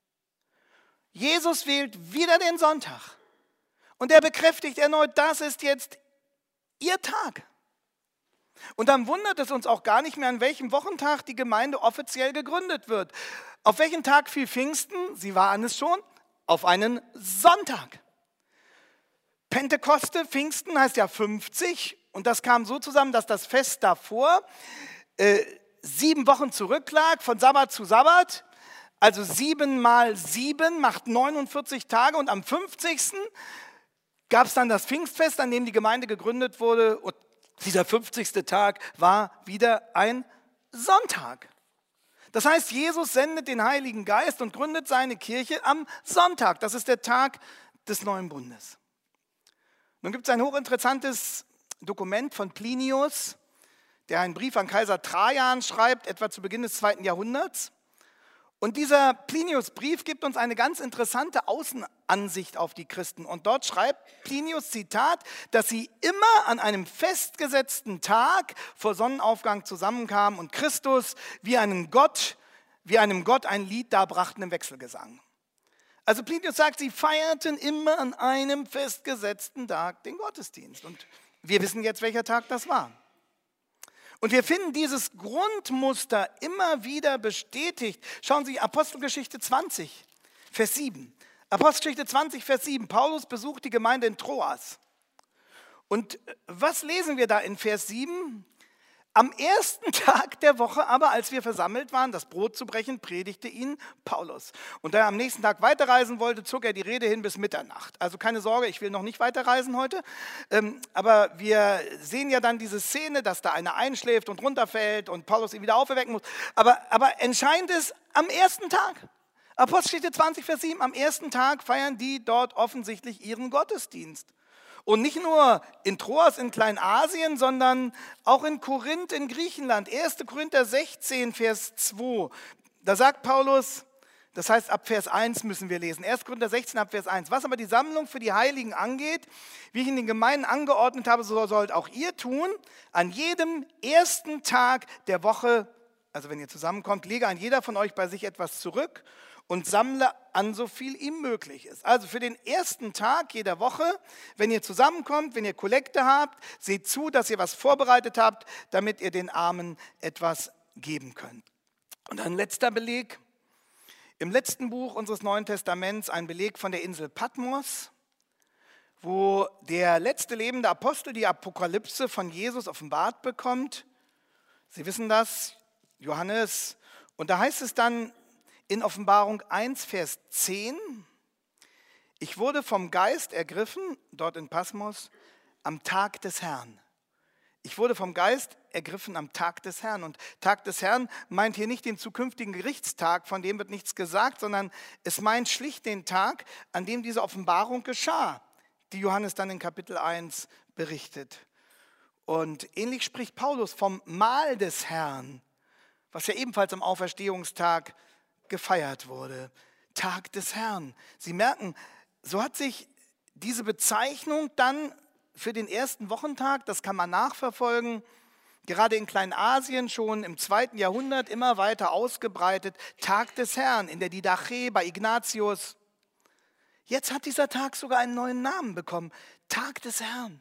Jesus wählt wieder den Sonntag. Und er bekräftigt erneut, das ist jetzt ihr Tag. Und dann wundert es uns auch gar nicht mehr, an welchem Wochentag die Gemeinde offiziell gegründet wird. Auf welchen Tag fiel Pfingsten? Sie waren es schon, auf einen Sonntag. Pentekoste, Pfingsten heißt ja fünfzig. Und das kam so zusammen, dass das Fest davor äh, sieben Wochen zurücklag, von Sabbat zu Sabbat. Also sieben mal sieben macht neunundvierzig Tage. Und am fünfzigsten gab es dann das Pfingstfest, an dem die Gemeinde gegründet wurde. Und dieser fünfzigste Tag war wieder ein Sonntag. Das heißt, Jesus sendet den Heiligen Geist und gründet seine Kirche am Sonntag. Das ist der Tag des neuen Bundes. Nun gibt es ein hochinteressantes Dokument von Plinius, der einen Brief an Kaiser Trajan schreibt, etwa zu Beginn des zweiten Jahrhunderts. Und dieser Plinius-Brief gibt uns eine ganz interessante Außenansicht auf die Christen. Und dort schreibt Plinius, Zitat, dass sie immer an einem festgesetzten Tag vor Sonnenaufgang zusammenkamen und Christus wie einem Gott, wie einem Gott ein Lied darbrachten im Wechselgesang. Also Plinius sagt, sie feierten immer an einem festgesetzten Tag den Gottesdienst. Und wir wissen jetzt, welcher Tag das war. Und wir finden dieses Grundmuster immer wieder bestätigt. Schauen Sie, Apostelgeschichte zwanzig, Vers sieben. Apostelgeschichte zwanzig, Vers sieben. Paulus besucht die Gemeinde in Troas. Und was lesen wir da in Vers sieben? Am ersten Tag der Woche aber, als wir versammelt waren, das Brot zu brechen, predigte ihnen Paulus. Und da er am nächsten Tag weiterreisen wollte, zog er die Rede hin bis Mitternacht. Also keine Sorge, ich will noch nicht weiterreisen heute. Ähm, aber wir sehen ja dann diese Szene, dass da einer einschläft und runterfällt und Paulus ihn wieder auferwecken muss. Aber, aber entscheidend ist, am ersten Tag, Apostelgeschichte zwanzig, Vers sieben, am ersten Tag feiern die dort offensichtlich ihren Gottesdienst. Und nicht nur in Troas in Kleinasien, sondern auch in Korinth in Griechenland. erster Korinther sechzehn, Vers zwei. Da sagt Paulus, das heißt ab Vers eins müssen wir lesen. erster Korinther sechzehn, ab Vers eins. Was aber die Sammlung für die Heiligen angeht, wie ich in den Gemeinden angeordnet habe, so sollt auch ihr tun. An jedem ersten Tag der Woche, also wenn ihr zusammenkommt, lege ein jeder von euch bei sich etwas zurück und sammle an, so viel ihm möglich ist. Also für den ersten Tag jeder Woche, wenn ihr zusammenkommt, wenn ihr Kollekte habt, seht zu, dass ihr was vorbereitet habt, damit ihr den Armen etwas geben könnt. Und ein letzter Beleg, im letzten Buch unseres Neuen Testaments, ein Beleg von der Insel Patmos, wo der letzte lebende Apostel die Apokalypse von Jesus offenbart bekommt. Sie wissen das, Johannes. Und da heißt es dann, in Offenbarung eins, Vers zehn, ich wurde vom Geist ergriffen, dort in Patmos, am Tag des Herrn. Ich wurde vom Geist ergriffen am Tag des Herrn. Und Tag des Herrn meint hier nicht den zukünftigen Gerichtstag, von dem wird nichts gesagt, sondern es meint schlicht den Tag, an dem diese Offenbarung geschah, die Johannes dann in Kapitel eins berichtet. Und ähnlich spricht Paulus vom Mahl des Herrn, was ja ebenfalls am Auferstehungstag gefeiert wurde. Tag des Herrn. Sie merken, so hat sich diese Bezeichnung dann für den ersten Wochentag, das kann man nachverfolgen, gerade in Kleinasien schon im zweiten Jahrhundert immer weiter ausgebreitet. Tag des Herrn in der Didache bei Ignatius. Jetzt hat dieser Tag sogar einen neuen Namen bekommen. Tag des Herrn.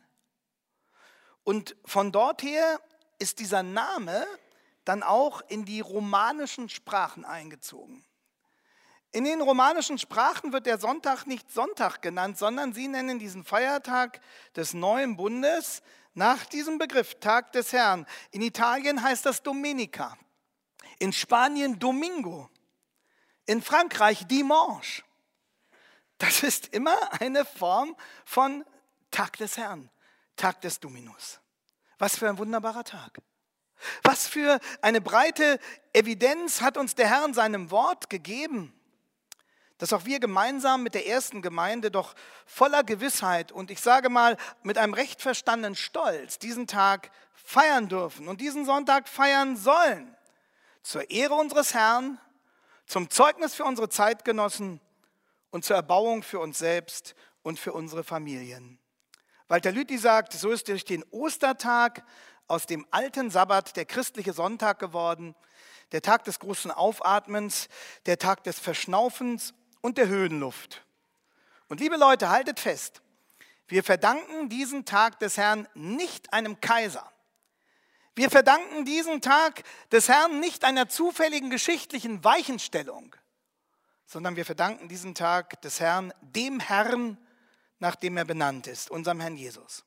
Und von dort her ist dieser Name dann auch in die romanischen Sprachen eingezogen. In den romanischen Sprachen wird der Sonntag nicht Sonntag genannt, sondern sie nennen diesen Feiertag des neuen Bundes nach diesem Begriff, Tag des Herrn. In Italien heißt das Domenica, in Spanien Domingo, in Frankreich Dimanche. Das ist immer eine Form von Tag des Herrn, Tag des Dominus. Was für ein wunderbarer Tag. Was für eine breite Evidenz hat uns der Herr in seinem Wort gegeben, dass auch wir gemeinsam mit der ersten Gemeinde doch voller Gewissheit und ich sage mal mit einem recht verstandenen Stolz diesen Tag feiern dürfen und diesen Sonntag feiern sollen. Zur Ehre unseres Herrn, zum Zeugnis für unsere Zeitgenossen und zur Erbauung für uns selbst und für unsere Familien. Walter Lüthi sagt, so ist durch den Ostertag aus dem alten Sabbat der christliche Sonntag geworden, der Tag des großen Aufatmens, der Tag des Verschnaufens und der Höhenluft. Und liebe Leute, haltet fest, wir verdanken diesen Tag des Herrn nicht einem Kaiser. Wir verdanken diesen Tag des Herrn nicht einer zufälligen geschichtlichen Weichenstellung, sondern wir verdanken diesen Tag des Herrn dem Herrn, nach dem er benannt ist, unserem Herrn Jesus.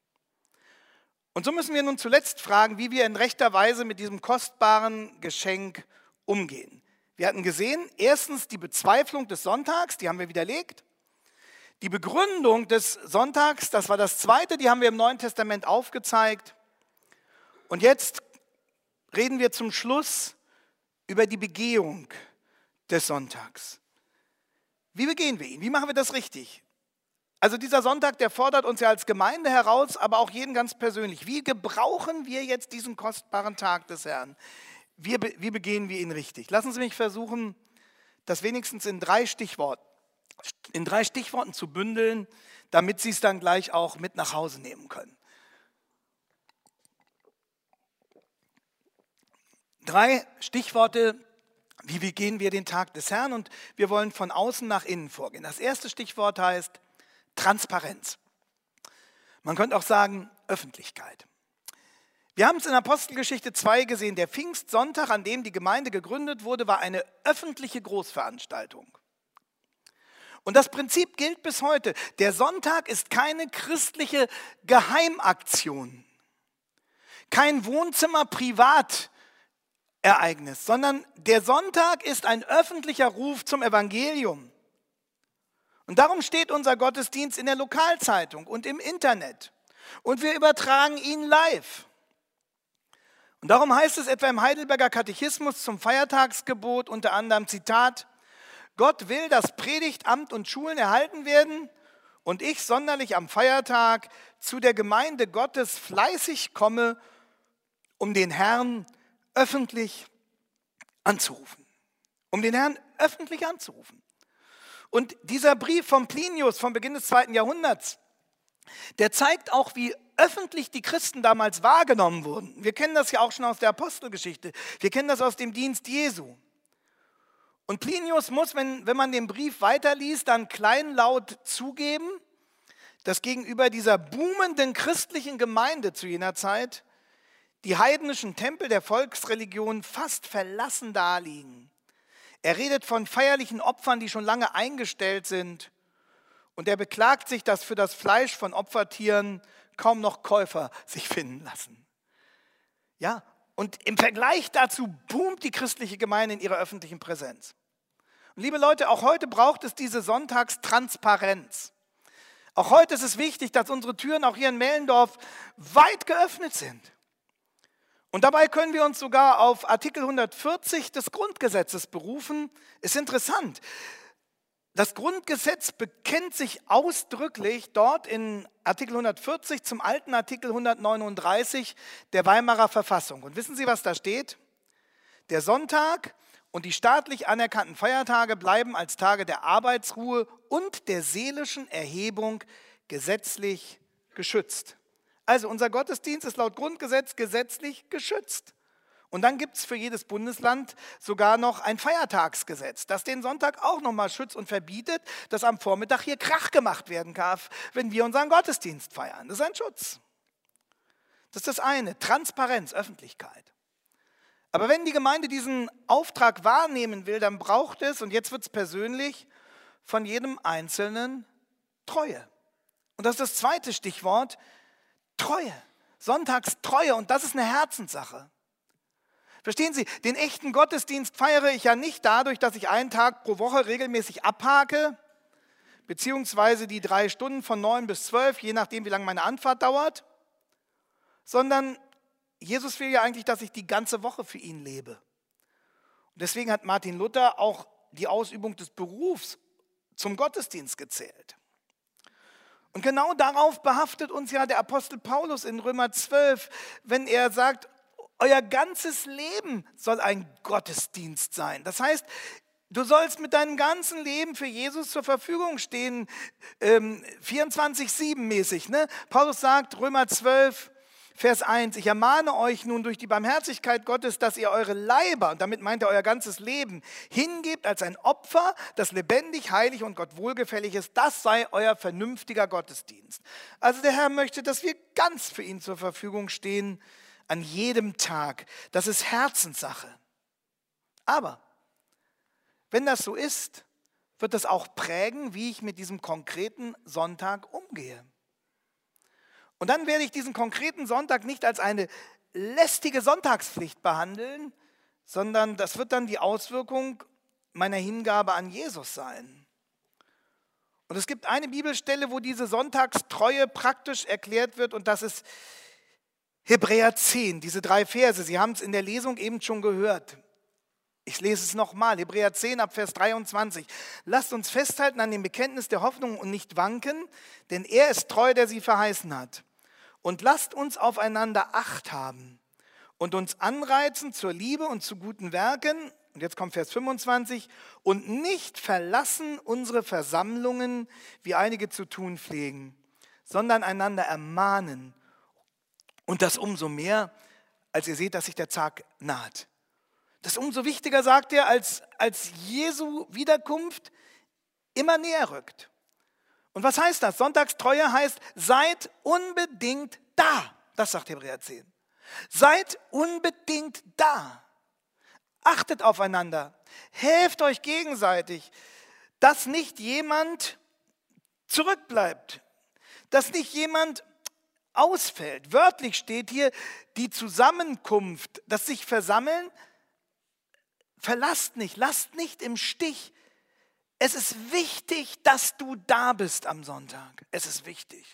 Und so müssen wir nun zuletzt fragen, wie wir in rechter Weise mit diesem kostbaren Geschenk umgehen. Wir hatten gesehen, erstens die Bezweiflung des Sonntags, die haben wir widerlegt. Die Begründung des Sonntags, das war das Zweite, die haben wir im Neuen Testament aufgezeigt. Und jetzt reden wir zum Schluss über die Begehung des Sonntags. Wie begehen wir ihn? Wie machen wir das richtig? Also dieser Sonntag, der fordert uns ja als Gemeinde heraus, aber auch jeden ganz persönlich. Wie gebrauchen wir jetzt diesen kostbaren Tag des Herrn? Wie, wie begehen wir ihn richtig? Lassen Sie mich versuchen, das wenigstens in drei Stichworten, in drei Stichworten zu bündeln, damit Sie es dann gleich auch mit nach Hause nehmen können. Drei Stichworte, wie begehen wir den Tag des Herrn? Und wir wollen von außen nach innen vorgehen. Das erste Stichwort heißt Transparenz. Man könnte auch sagen Öffentlichkeit. Wir haben es in Apostelgeschichte zwei gesehen. Der Pfingstsonntag, an dem die Gemeinde gegründet wurde, war eine öffentliche Großveranstaltung. Und das Prinzip gilt bis heute. Der Sonntag ist keine christliche Geheimaktion, kein Wohnzimmer-Privatereignis, sondern der Sonntag ist ein öffentlicher Ruf zum Evangelium. Und darum steht unser Gottesdienst in der Lokalzeitung und im Internet. Und wir übertragen ihn live. Und darum heißt es etwa im Heidelberger Katechismus zum Feiertagsgebot unter anderem, Zitat, Gott will, dass Predigt, Amt und Schulen erhalten werden und ich sonderlich am Feiertag zu der Gemeinde Gottes fleißig komme, um den Herrn öffentlich anzurufen. Um den Herrn öffentlich anzurufen. Und dieser Brief von Plinius vom Beginn des zweiten Jahrhunderts, der zeigt auch, wie öffentlich die Christen damals wahrgenommen wurden. Wir kennen das ja auch schon aus der Apostelgeschichte. Wir kennen das aus dem Dienst Jesu. Und Plinius muss, wenn, wenn man den Brief weiterliest, dann kleinlaut zugeben, dass gegenüber dieser boomenden christlichen Gemeinde zu jener Zeit die heidnischen Tempel der Volksreligion fast verlassen daliegen. Er redet von feierlichen Opfern, die schon lange eingestellt sind. Und er beklagt sich, dass für das Fleisch von Opfertieren kaum noch Käufer sich finden lassen. Ja, und im Vergleich dazu boomt die christliche Gemeinde in ihrer öffentlichen Präsenz. Und liebe Leute, auch heute braucht es diese Sonntagstransparenz. Auch heute ist es wichtig, dass unsere Türen auch hier in Mellendorf weit geöffnet sind. Und dabei können wir uns sogar auf Artikel hundertvierzig des Grundgesetzes berufen. Ist interessant. Das Grundgesetz bekennt sich ausdrücklich dort in Artikel hundertvierzig zum alten Artikel hundertneununddreißig der Weimarer Verfassung. Und wissen Sie, was da steht? Der Sonntag und die staatlich anerkannten Feiertage bleiben als Tage der Arbeitsruhe und der seelischen Erhebung gesetzlich geschützt. Also unser Gottesdienst ist laut Grundgesetz gesetzlich geschützt. Und dann gibt es für jedes Bundesland sogar noch ein Feiertagsgesetz, das den Sonntag auch nochmal schützt und verbietet, dass am Vormittag hier Krach gemacht werden darf, wenn wir unseren Gottesdienst feiern. Das ist ein Schutz. Das ist das eine, Transparenz, Öffentlichkeit. Aber wenn die Gemeinde diesen Auftrag wahrnehmen will, dann braucht es, und jetzt wird es persönlich, von jedem Einzelnen Treue. Und das ist das zweite Stichwort, Treue. Sonntagstreue, und das ist eine Herzenssache. Verstehen Sie, den echten Gottesdienst feiere ich ja nicht dadurch, dass ich einen Tag pro Woche regelmäßig abhake, beziehungsweise die drei Stunden von neun bis zwölf, je nachdem, wie lange meine Anfahrt dauert, sondern Jesus will ja eigentlich, dass ich die ganze Woche für ihn lebe. Und deswegen hat Martin Luther auch die Ausübung des Berufs zum Gottesdienst gezählt. Und genau darauf behaftet uns ja der Apostel Paulus in Römer zwölf, wenn er sagt, euer ganzes Leben soll ein Gottesdienst sein. Das heißt, du sollst mit deinem ganzen Leben für Jesus zur Verfügung stehen, ähm, vierundzwanzig sieben mäßig. Ne? Paulus sagt, Römer zwölf, Vers eins, ich ermahne euch nun durch die Barmherzigkeit Gottes, dass ihr eure Leiber, und damit meint er euer ganzes Leben, hingebt als ein Opfer, das lebendig, heilig und Gott wohlgefällig ist. Das sei euer vernünftiger Gottesdienst. Also der Herr möchte, dass wir ganz für ihn zur Verfügung stehen, an jedem Tag. Das ist Herzenssache. Aber wenn das so ist, wird das auch prägen, wie ich mit diesem konkreten Sonntag umgehe. Und dann werde ich diesen konkreten Sonntag nicht als eine lästige Sonntagspflicht behandeln, sondern das wird dann die Auswirkung meiner Hingabe an Jesus sein. Und es gibt eine Bibelstelle, wo diese Sonntagstreue praktisch erklärt wird, und das ist Hebräer zehn, diese drei Verse. Sie haben es in der Lesung eben schon gehört. Ich lese es nochmal, Hebräer zehn ab Vers dreiundzwanzig. Lasst uns festhalten an dem Bekenntnis der Hoffnung und nicht wanken, denn er ist treu, der sie verheißen hat. Und lasst uns aufeinander Acht haben und uns anreizen zur Liebe und zu guten Werken. Und jetzt kommt Vers fünfundzwanzig. Und nicht verlassen unsere Versammlungen, wie einige zu tun pflegen, sondern einander ermahnen. Und das umso mehr, als ihr seht, dass sich der Tag naht. Das ist umso wichtiger, sagt er, als, als Jesu Wiederkunft immer näher rückt. Und was heißt das? Sonntagstreue heißt, seid unbedingt da. Das sagt Hebräer zehn. Seid unbedingt da. Achtet aufeinander. Helft euch gegenseitig, dass nicht jemand zurückbleibt. Dass nicht jemand ausfällt. Wörtlich steht hier, die Zusammenkunft, das sich versammeln, verlasst nicht, lasst nicht im Stich. Es ist wichtig, dass du da bist am Sonntag. Es ist wichtig.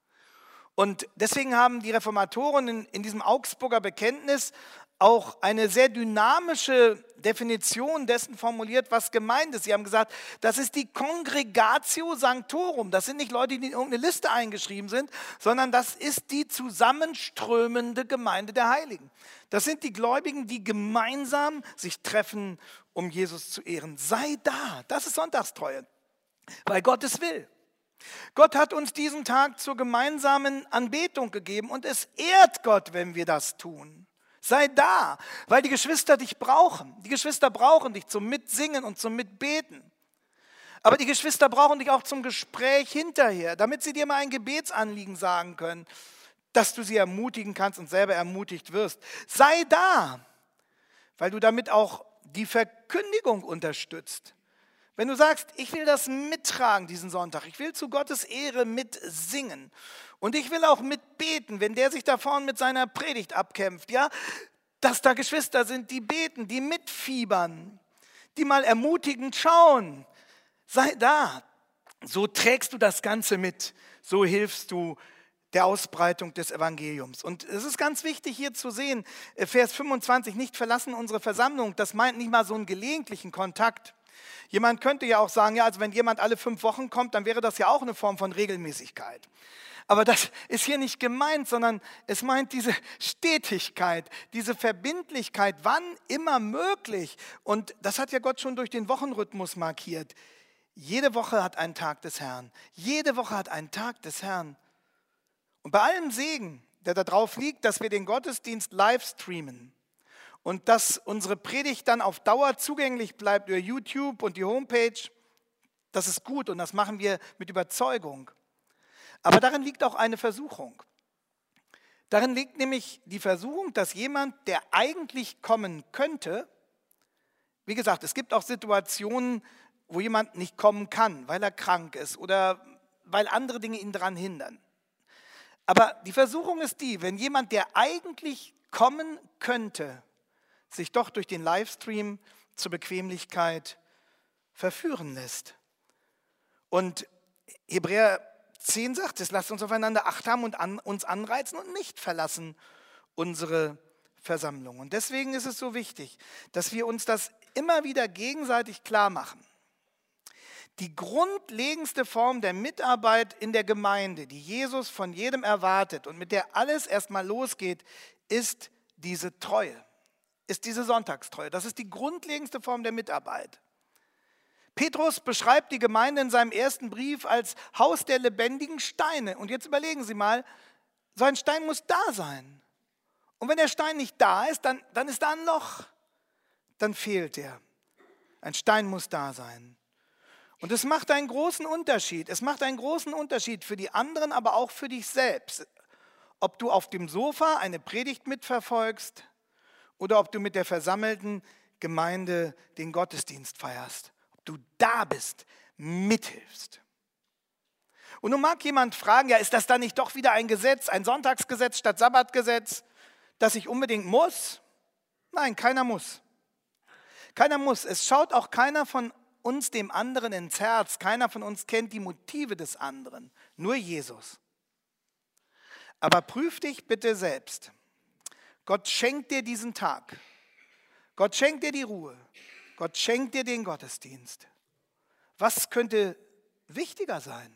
Und deswegen haben die Reformatoren in, in diesem Augsburger Bekenntnis auch eine sehr dynamische Definition dessen formuliert, was gemeint ist. Sie haben gesagt, das ist die Congregatio Sanctorum. Das sind nicht Leute, die in irgendeine Liste eingeschrieben sind, sondern das ist die zusammenströmende Gemeinde der Heiligen. Das sind die Gläubigen, die gemeinsam sich treffen, um Jesus zu ehren. Sei da, das ist Sonntagstreue, weil Gott es will. Gott hat uns diesen Tag zur gemeinsamen Anbetung gegeben und es ehrt Gott, wenn wir das tun. Sei da, weil die Geschwister dich brauchen. Die Geschwister brauchen dich zum Mitsingen und zum Mitbeten. Aber die Geschwister brauchen dich auch zum Gespräch hinterher, damit sie dir mal ein Gebetsanliegen sagen können, dass du sie ermutigen kannst und selber ermutigt wirst. Sei da, weil du damit auch die Verkündigung unterstützt. Wenn du sagst, ich will das mittragen diesen Sonntag, ich will zu Gottes Ehre mitsingen und ich will auch mitbeten, wenn der sich da vorne mit seiner Predigt abkämpft, ja, dass da Geschwister sind, die beten, die mitfiebern, die mal ermutigend schauen. Sei da, so trägst du das Ganze mit, so hilfst du der Ausbreitung des Evangeliums. Und es ist ganz wichtig hier zu sehen, Vers fünfundzwanzig, nicht verlassen unsere Versammlung, das meint nicht mal so einen gelegentlichen Kontakt. Jemand könnte ja auch sagen, ja, also wenn jemand alle fünf Wochen kommt, dann wäre das ja auch eine Form von Regelmäßigkeit. Aber das ist hier nicht gemeint, sondern es meint diese Stetigkeit, diese Verbindlichkeit, wann immer möglich. Und das hat ja Gott schon durch den Wochenrhythmus markiert. Jede Woche hat einen Tag des Herrn. Jede Woche hat einen Tag des Herrn. Und bei allem Segen, der darauf liegt, dass wir den Gottesdienst live streamen, und dass unsere Predigt dann auf Dauer zugänglich bleibt über YouTube und die Homepage, das ist gut und das machen wir mit Überzeugung. Aber darin liegt auch eine Versuchung. Darin liegt nämlich die Versuchung, dass jemand, der eigentlich kommen könnte, wie gesagt, es gibt auch Situationen, wo jemand nicht kommen kann, weil er krank ist oder weil andere Dinge ihn daran hindern. Aber die Versuchung ist die, wenn jemand, der eigentlich kommen könnte, sich doch durch den Livestream zur Bequemlichkeit verführen lässt. Und Hebräer zehn sagt es, lasst uns aufeinander Acht haben und an, uns anreizen und nicht verlassen unsere Versammlung. Und deswegen ist es so wichtig, dass wir uns das immer wieder gegenseitig klar machen. Die grundlegendste Form der Mitarbeit in der Gemeinde, die Jesus von jedem erwartet und mit der alles erstmal losgeht, ist diese Treue, ist diese Sonntagstreue. Das ist die grundlegendste Form der Mitarbeit. Petrus beschreibt die Gemeinde in seinem ersten Brief als Haus der lebendigen Steine. Und jetzt überlegen Sie mal, so ein Stein muss da sein. Und wenn der Stein nicht da ist, dann, dann ist da ein Loch. Dann fehlt er. Ein Stein muss da sein. Und es macht einen großen Unterschied. Es macht einen großen Unterschied für die anderen, aber auch für dich selbst. Ob du auf dem Sofa eine Predigt mitverfolgst oder ob du mit der versammelten Gemeinde den Gottesdienst feierst. Du da bist, mithilfst. Und nun mag jemand fragen, ja, ist das dann nicht doch wieder ein Gesetz, ein Sonntagsgesetz statt Sabbatgesetz, das ich unbedingt muss? Nein, keiner muss. Keiner muss. Es schaut auch keiner von uns dem anderen ins Herz. Keiner von uns kennt die Motive des anderen. Nur Jesus. Aber prüf dich bitte selbst. Gott schenkt dir diesen Tag. Gott schenkt dir die Ruhe. Gott schenkt dir den Gottesdienst. Was könnte wichtiger sein?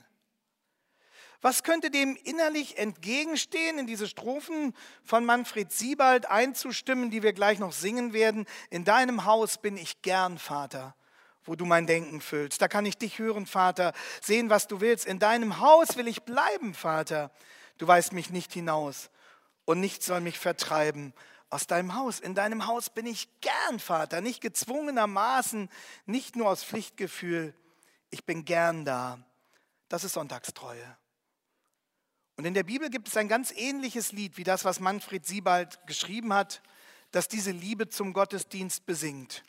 Was könnte dem innerlich entgegenstehen, in diese Strophen von Manfred Siebald einzustimmen, die wir gleich noch singen werden? In deinem Haus bin ich gern, Vater, wo du mein Denken füllst. Da kann ich dich hören, Vater, sehen, was du willst. In deinem Haus will ich bleiben, Vater. Du weist mich nicht hinaus und nichts soll mich vertreiben aus deinem Haus. In deinem Haus bin ich gern, Vater, nicht gezwungenermaßen, nicht nur aus Pflichtgefühl. Ich bin gern da. Das ist Sonntagstreue. Und in der Bibel gibt es ein ganz ähnliches Lied wie das, was Manfred Siebald geschrieben hat, das diese Liebe zum Gottesdienst besingt.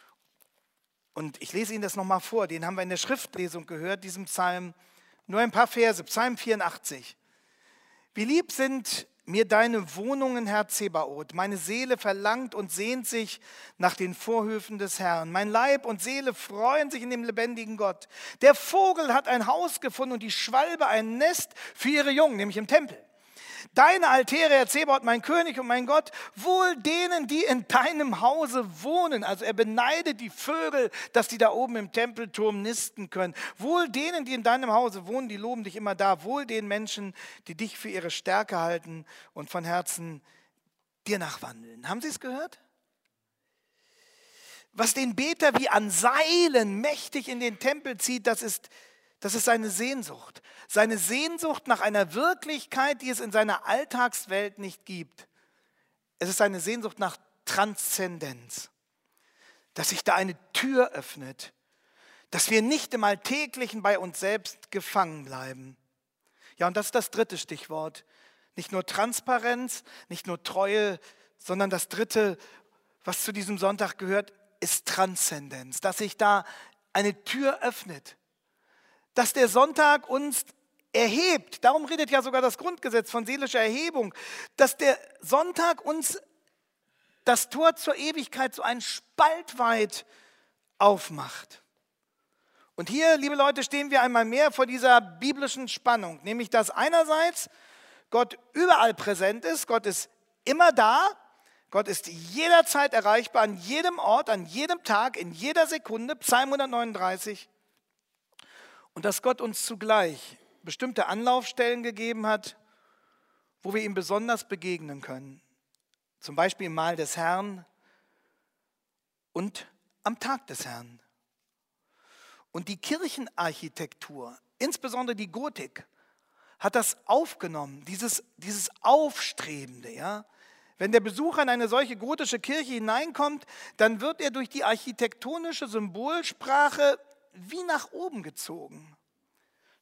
Und ich lese Ihnen das nochmal vor, den haben wir in der Schriftlesung gehört, diesem Psalm, nur ein paar Verse, Psalm vierundachtzig. Wie lieb sind mir deine Wohnungen, Herr Zebaoth. Meine Seele verlangt und sehnt sich nach den Vorhöfen des Herrn. Mein Leib und Seele freuen sich in dem lebendigen Gott. Der Vogel hat ein Haus gefunden und die Schwalbe ein Nest für ihre Jungen, nämlich im Tempel. Deine Altäre, Herr Zebaoth, mein König und mein Gott, wohl denen, die in deinem Hause wohnen. Also er beneidet die Vögel, dass die da oben im Tempelturm nisten können. Wohl denen, die in deinem Hause wohnen, die loben dich immer da. Wohl den Menschen, die dich für ihre Stärke halten und von Herzen dir nachwandeln. Haben Sie es gehört? Was den Beter wie an Seilen mächtig in den Tempel zieht, das ist Das ist seine Sehnsucht. Seine Sehnsucht nach einer Wirklichkeit, die es in seiner Alltagswelt nicht gibt. Es ist seine Sehnsucht nach Transzendenz. Dass sich da eine Tür öffnet. Dass wir nicht im Alltäglichen bei uns selbst gefangen bleiben. Ja, und das ist das dritte Stichwort. Nicht nur Transparenz, nicht nur Treue, sondern das dritte, was zu diesem Sonntag gehört, ist Transzendenz. Dass sich da eine Tür öffnet. Dass der Sonntag uns erhebt, darum redet ja sogar das Grundgesetz von seelischer Erhebung, dass der Sonntag uns das Tor zur Ewigkeit so ein Spalt weit aufmacht. Und hier, liebe Leute, stehen wir einmal mehr vor dieser biblischen Spannung, nämlich dass einerseits Gott überall präsent ist, Gott ist immer da, Gott ist jederzeit erreichbar, an jedem Ort, an jedem Tag, in jeder Sekunde, Psalm hundertneununddreißig. Und dass Gott uns zugleich bestimmte Anlaufstellen gegeben hat, wo wir ihm besonders begegnen können. Zum Beispiel im Mahl des Herrn und am Tag des Herrn. Und die Kirchenarchitektur, insbesondere die Gotik, hat das aufgenommen, dieses, dieses Aufstrebende. Ja? Wenn der Besucher in eine solche gotische Kirche hineinkommt, dann wird er durch die architektonische Symbolsprache wie nach oben gezogen.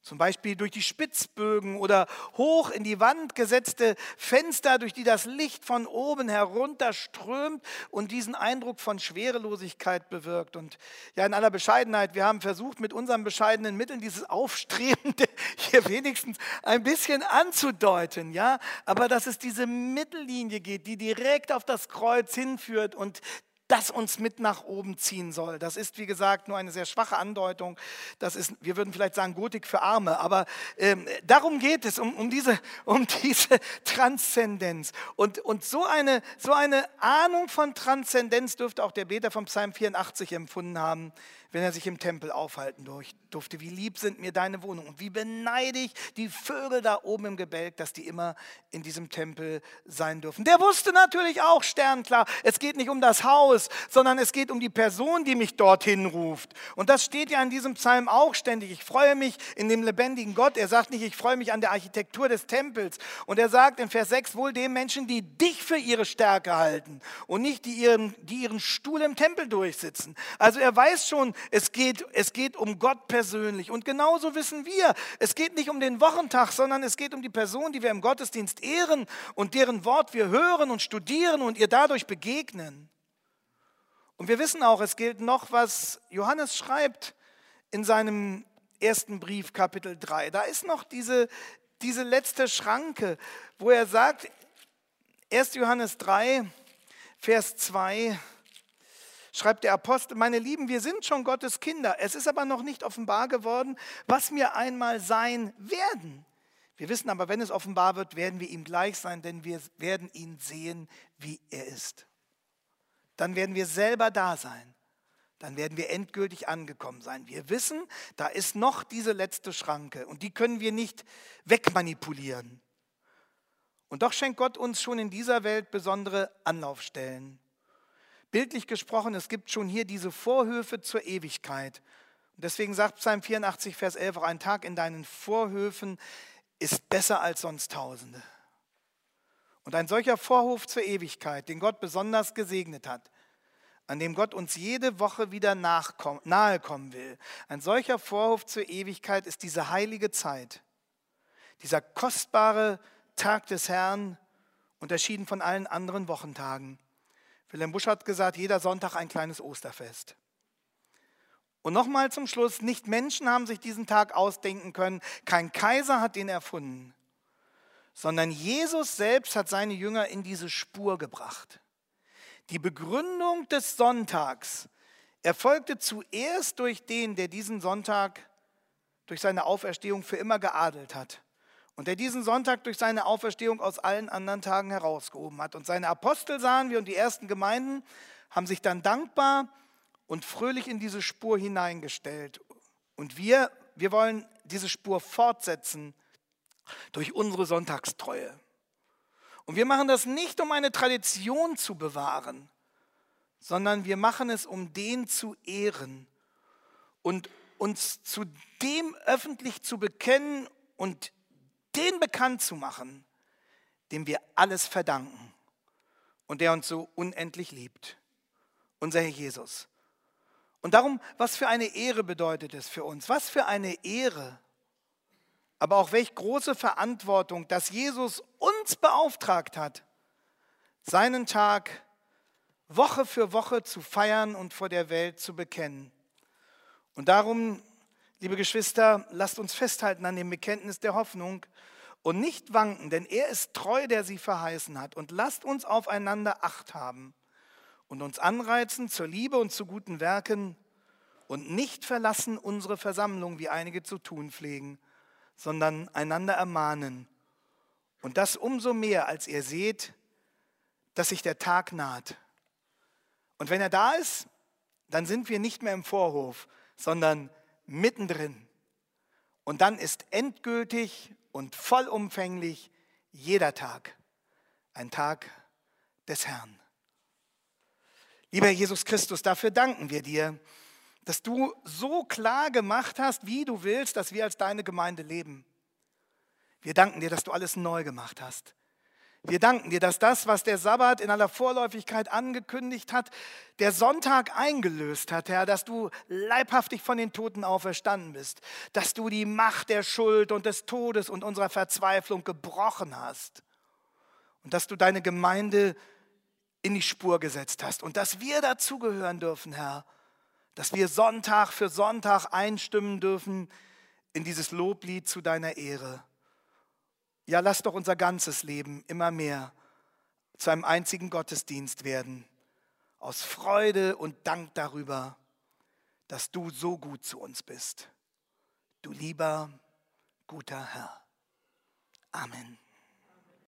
Zum Beispiel durch die Spitzbögen oder hoch in die Wand gesetzte Fenster, durch die das Licht von oben herunterströmt und diesen Eindruck von Schwerelosigkeit bewirkt. Und ja, in aller Bescheidenheit, wir haben versucht, mit unseren bescheidenen Mitteln dieses Aufstrebende hier wenigstens ein bisschen anzudeuten. Ja? Aber dass es diese Mittellinie geht, die direkt auf das Kreuz hinführt und das uns mit nach oben ziehen soll. Das ist, wie gesagt, nur eine sehr schwache Andeutung. Das ist, wir würden vielleicht sagen, Gotik für Arme, aber ähm, darum geht es, um, um, diese, um diese Transzendenz. Und, und so, eine, so eine Ahnung von Transzendenz dürfte auch der Beter vom Psalm vierundachtzig empfunden haben, wenn er sich im Tempel aufhalten durfte. Wie lieb sind mir deine Wohnungen und wie beneide ich die Vögel da oben im Gebälk, dass die immer in diesem Tempel sein dürfen. Der wusste natürlich auch sternklar, es geht nicht um das Haus, sondern es geht um die Person, die mich dorthin ruft. Und das steht ja in diesem Psalm auch ständig. Ich freue mich in dem lebendigen Gott. Er sagt nicht, ich freue mich an der Architektur des Tempels. Und er sagt in Vers sechs, wohl dem Menschen, die dich für ihre Stärke halten und nicht die ihren, die ihren Stuhl im Tempel durchsitzen. Also er weiß schon, Es geht, es geht um Gott persönlich. Und genauso wissen wir, es geht nicht um den Wochentag, sondern es geht um die Person, die wir im Gottesdienst ehren und deren Wort wir hören und studieren und ihr dadurch begegnen. Und wir wissen auch, es gilt noch, was Johannes schreibt in seinem ersten Brief, Kapitel drei. Da ist noch diese, diese letzte Schranke, wo er sagt, erster Johannes drei, Vers zwei, schreibt der Apostel, meine Lieben, wir sind schon Gottes Kinder. Es ist aber noch nicht offenbar geworden, was wir einmal sein werden. Wir wissen aber, wenn es offenbar wird, werden wir ihm gleich sein, denn wir werden ihn sehen, wie er ist. Dann werden wir selber da sein. Dann werden wir endgültig angekommen sein. Wir wissen, da ist noch diese letzte Schranke und die können wir nicht wegmanipulieren. Und doch schenkt Gott uns schon in dieser Welt besondere Anlaufstellen. Bildlich gesprochen, es gibt schon hier diese Vorhöfe zur Ewigkeit. Und deswegen sagt Psalm vierundachtzig, Vers elf, auch ein Tag in deinen Vorhöfen ist besser als sonst Tausende. Und ein solcher Vorhof zur Ewigkeit, den Gott besonders gesegnet hat, an dem Gott uns jede Woche wieder nahe kommen will, ein solcher Vorhof zur Ewigkeit ist diese heilige Zeit, dieser kostbare Tag des Herrn, unterschieden von allen anderen Wochentagen. Wilhelm Busch hat gesagt, jeder Sonntag ein kleines Osterfest. Und nochmal zum Schluss, nicht Menschen haben sich diesen Tag ausdenken können, kein Kaiser hat den erfunden, sondern Jesus selbst hat seine Jünger in diese Spur gebracht. Die Begründung des Sonntags erfolgte zuerst durch den, der diesen Sonntag durch seine Auferstehung für immer geadelt hat. Und der diesen Sonntag durch seine Auferstehung aus allen anderen Tagen herausgehoben hat. Und seine Apostel sahen wir und die ersten Gemeinden haben sich dann dankbar und fröhlich in diese Spur hineingestellt. Und wir, wir wollen diese Spur fortsetzen durch unsere Sonntagstreue. Und wir machen das nicht, um eine Tradition zu bewahren, sondern wir machen es, um den zu ehren und uns zu dem öffentlich zu bekennen und den bekannt zu machen, dem wir alles verdanken und der uns so unendlich liebt, unser Herr Jesus. Und darum, was für eine Ehre bedeutet es für uns, was für eine Ehre, aber auch welch große Verantwortung, dass Jesus uns beauftragt hat, seinen Tag Woche für Woche zu feiern und vor der Welt zu bekennen. Und darum, liebe Geschwister, lasst uns festhalten an dem Bekenntnis der Hoffnung und nicht wanken, denn er ist treu, der sie verheißen hat. Und lasst uns aufeinander Acht haben und uns anreizen zur Liebe und zu guten Werken und nicht verlassen unsere Versammlung, wie einige zu tun pflegen, sondern einander ermahnen. Und das umso mehr, als ihr seht, dass sich der Tag naht. Und wenn er da ist, dann sind wir nicht mehr im Vorhof, sondern mittendrin. Und dann ist endgültig und vollumfänglich jeder Tag ein Tag des Herrn. Lieber Jesus Christus, dafür danken wir dir, dass du so klar gemacht hast, wie du willst, dass wir als deine Gemeinde leben. Wir danken dir, dass du alles neu gemacht hast. Wir danken dir, dass das, was der Sabbat in aller Vorläufigkeit angekündigt hat, der Sonntag eingelöst hat, Herr, dass du leibhaftig von den Toten auferstanden bist, dass du die Macht der Schuld und des Todes und unserer Verzweiflung gebrochen hast und dass du deine Gemeinde in die Spur gesetzt hast und dass wir dazugehören dürfen, Herr, dass wir Sonntag für Sonntag einstimmen dürfen in dieses Loblied zu deiner Ehre. Ja, lass doch unser ganzes Leben immer mehr zu einem einzigen Gottesdienst werden, aus Freude und Dank darüber, dass du so gut zu uns bist. Du lieber, guter Herr. Amen.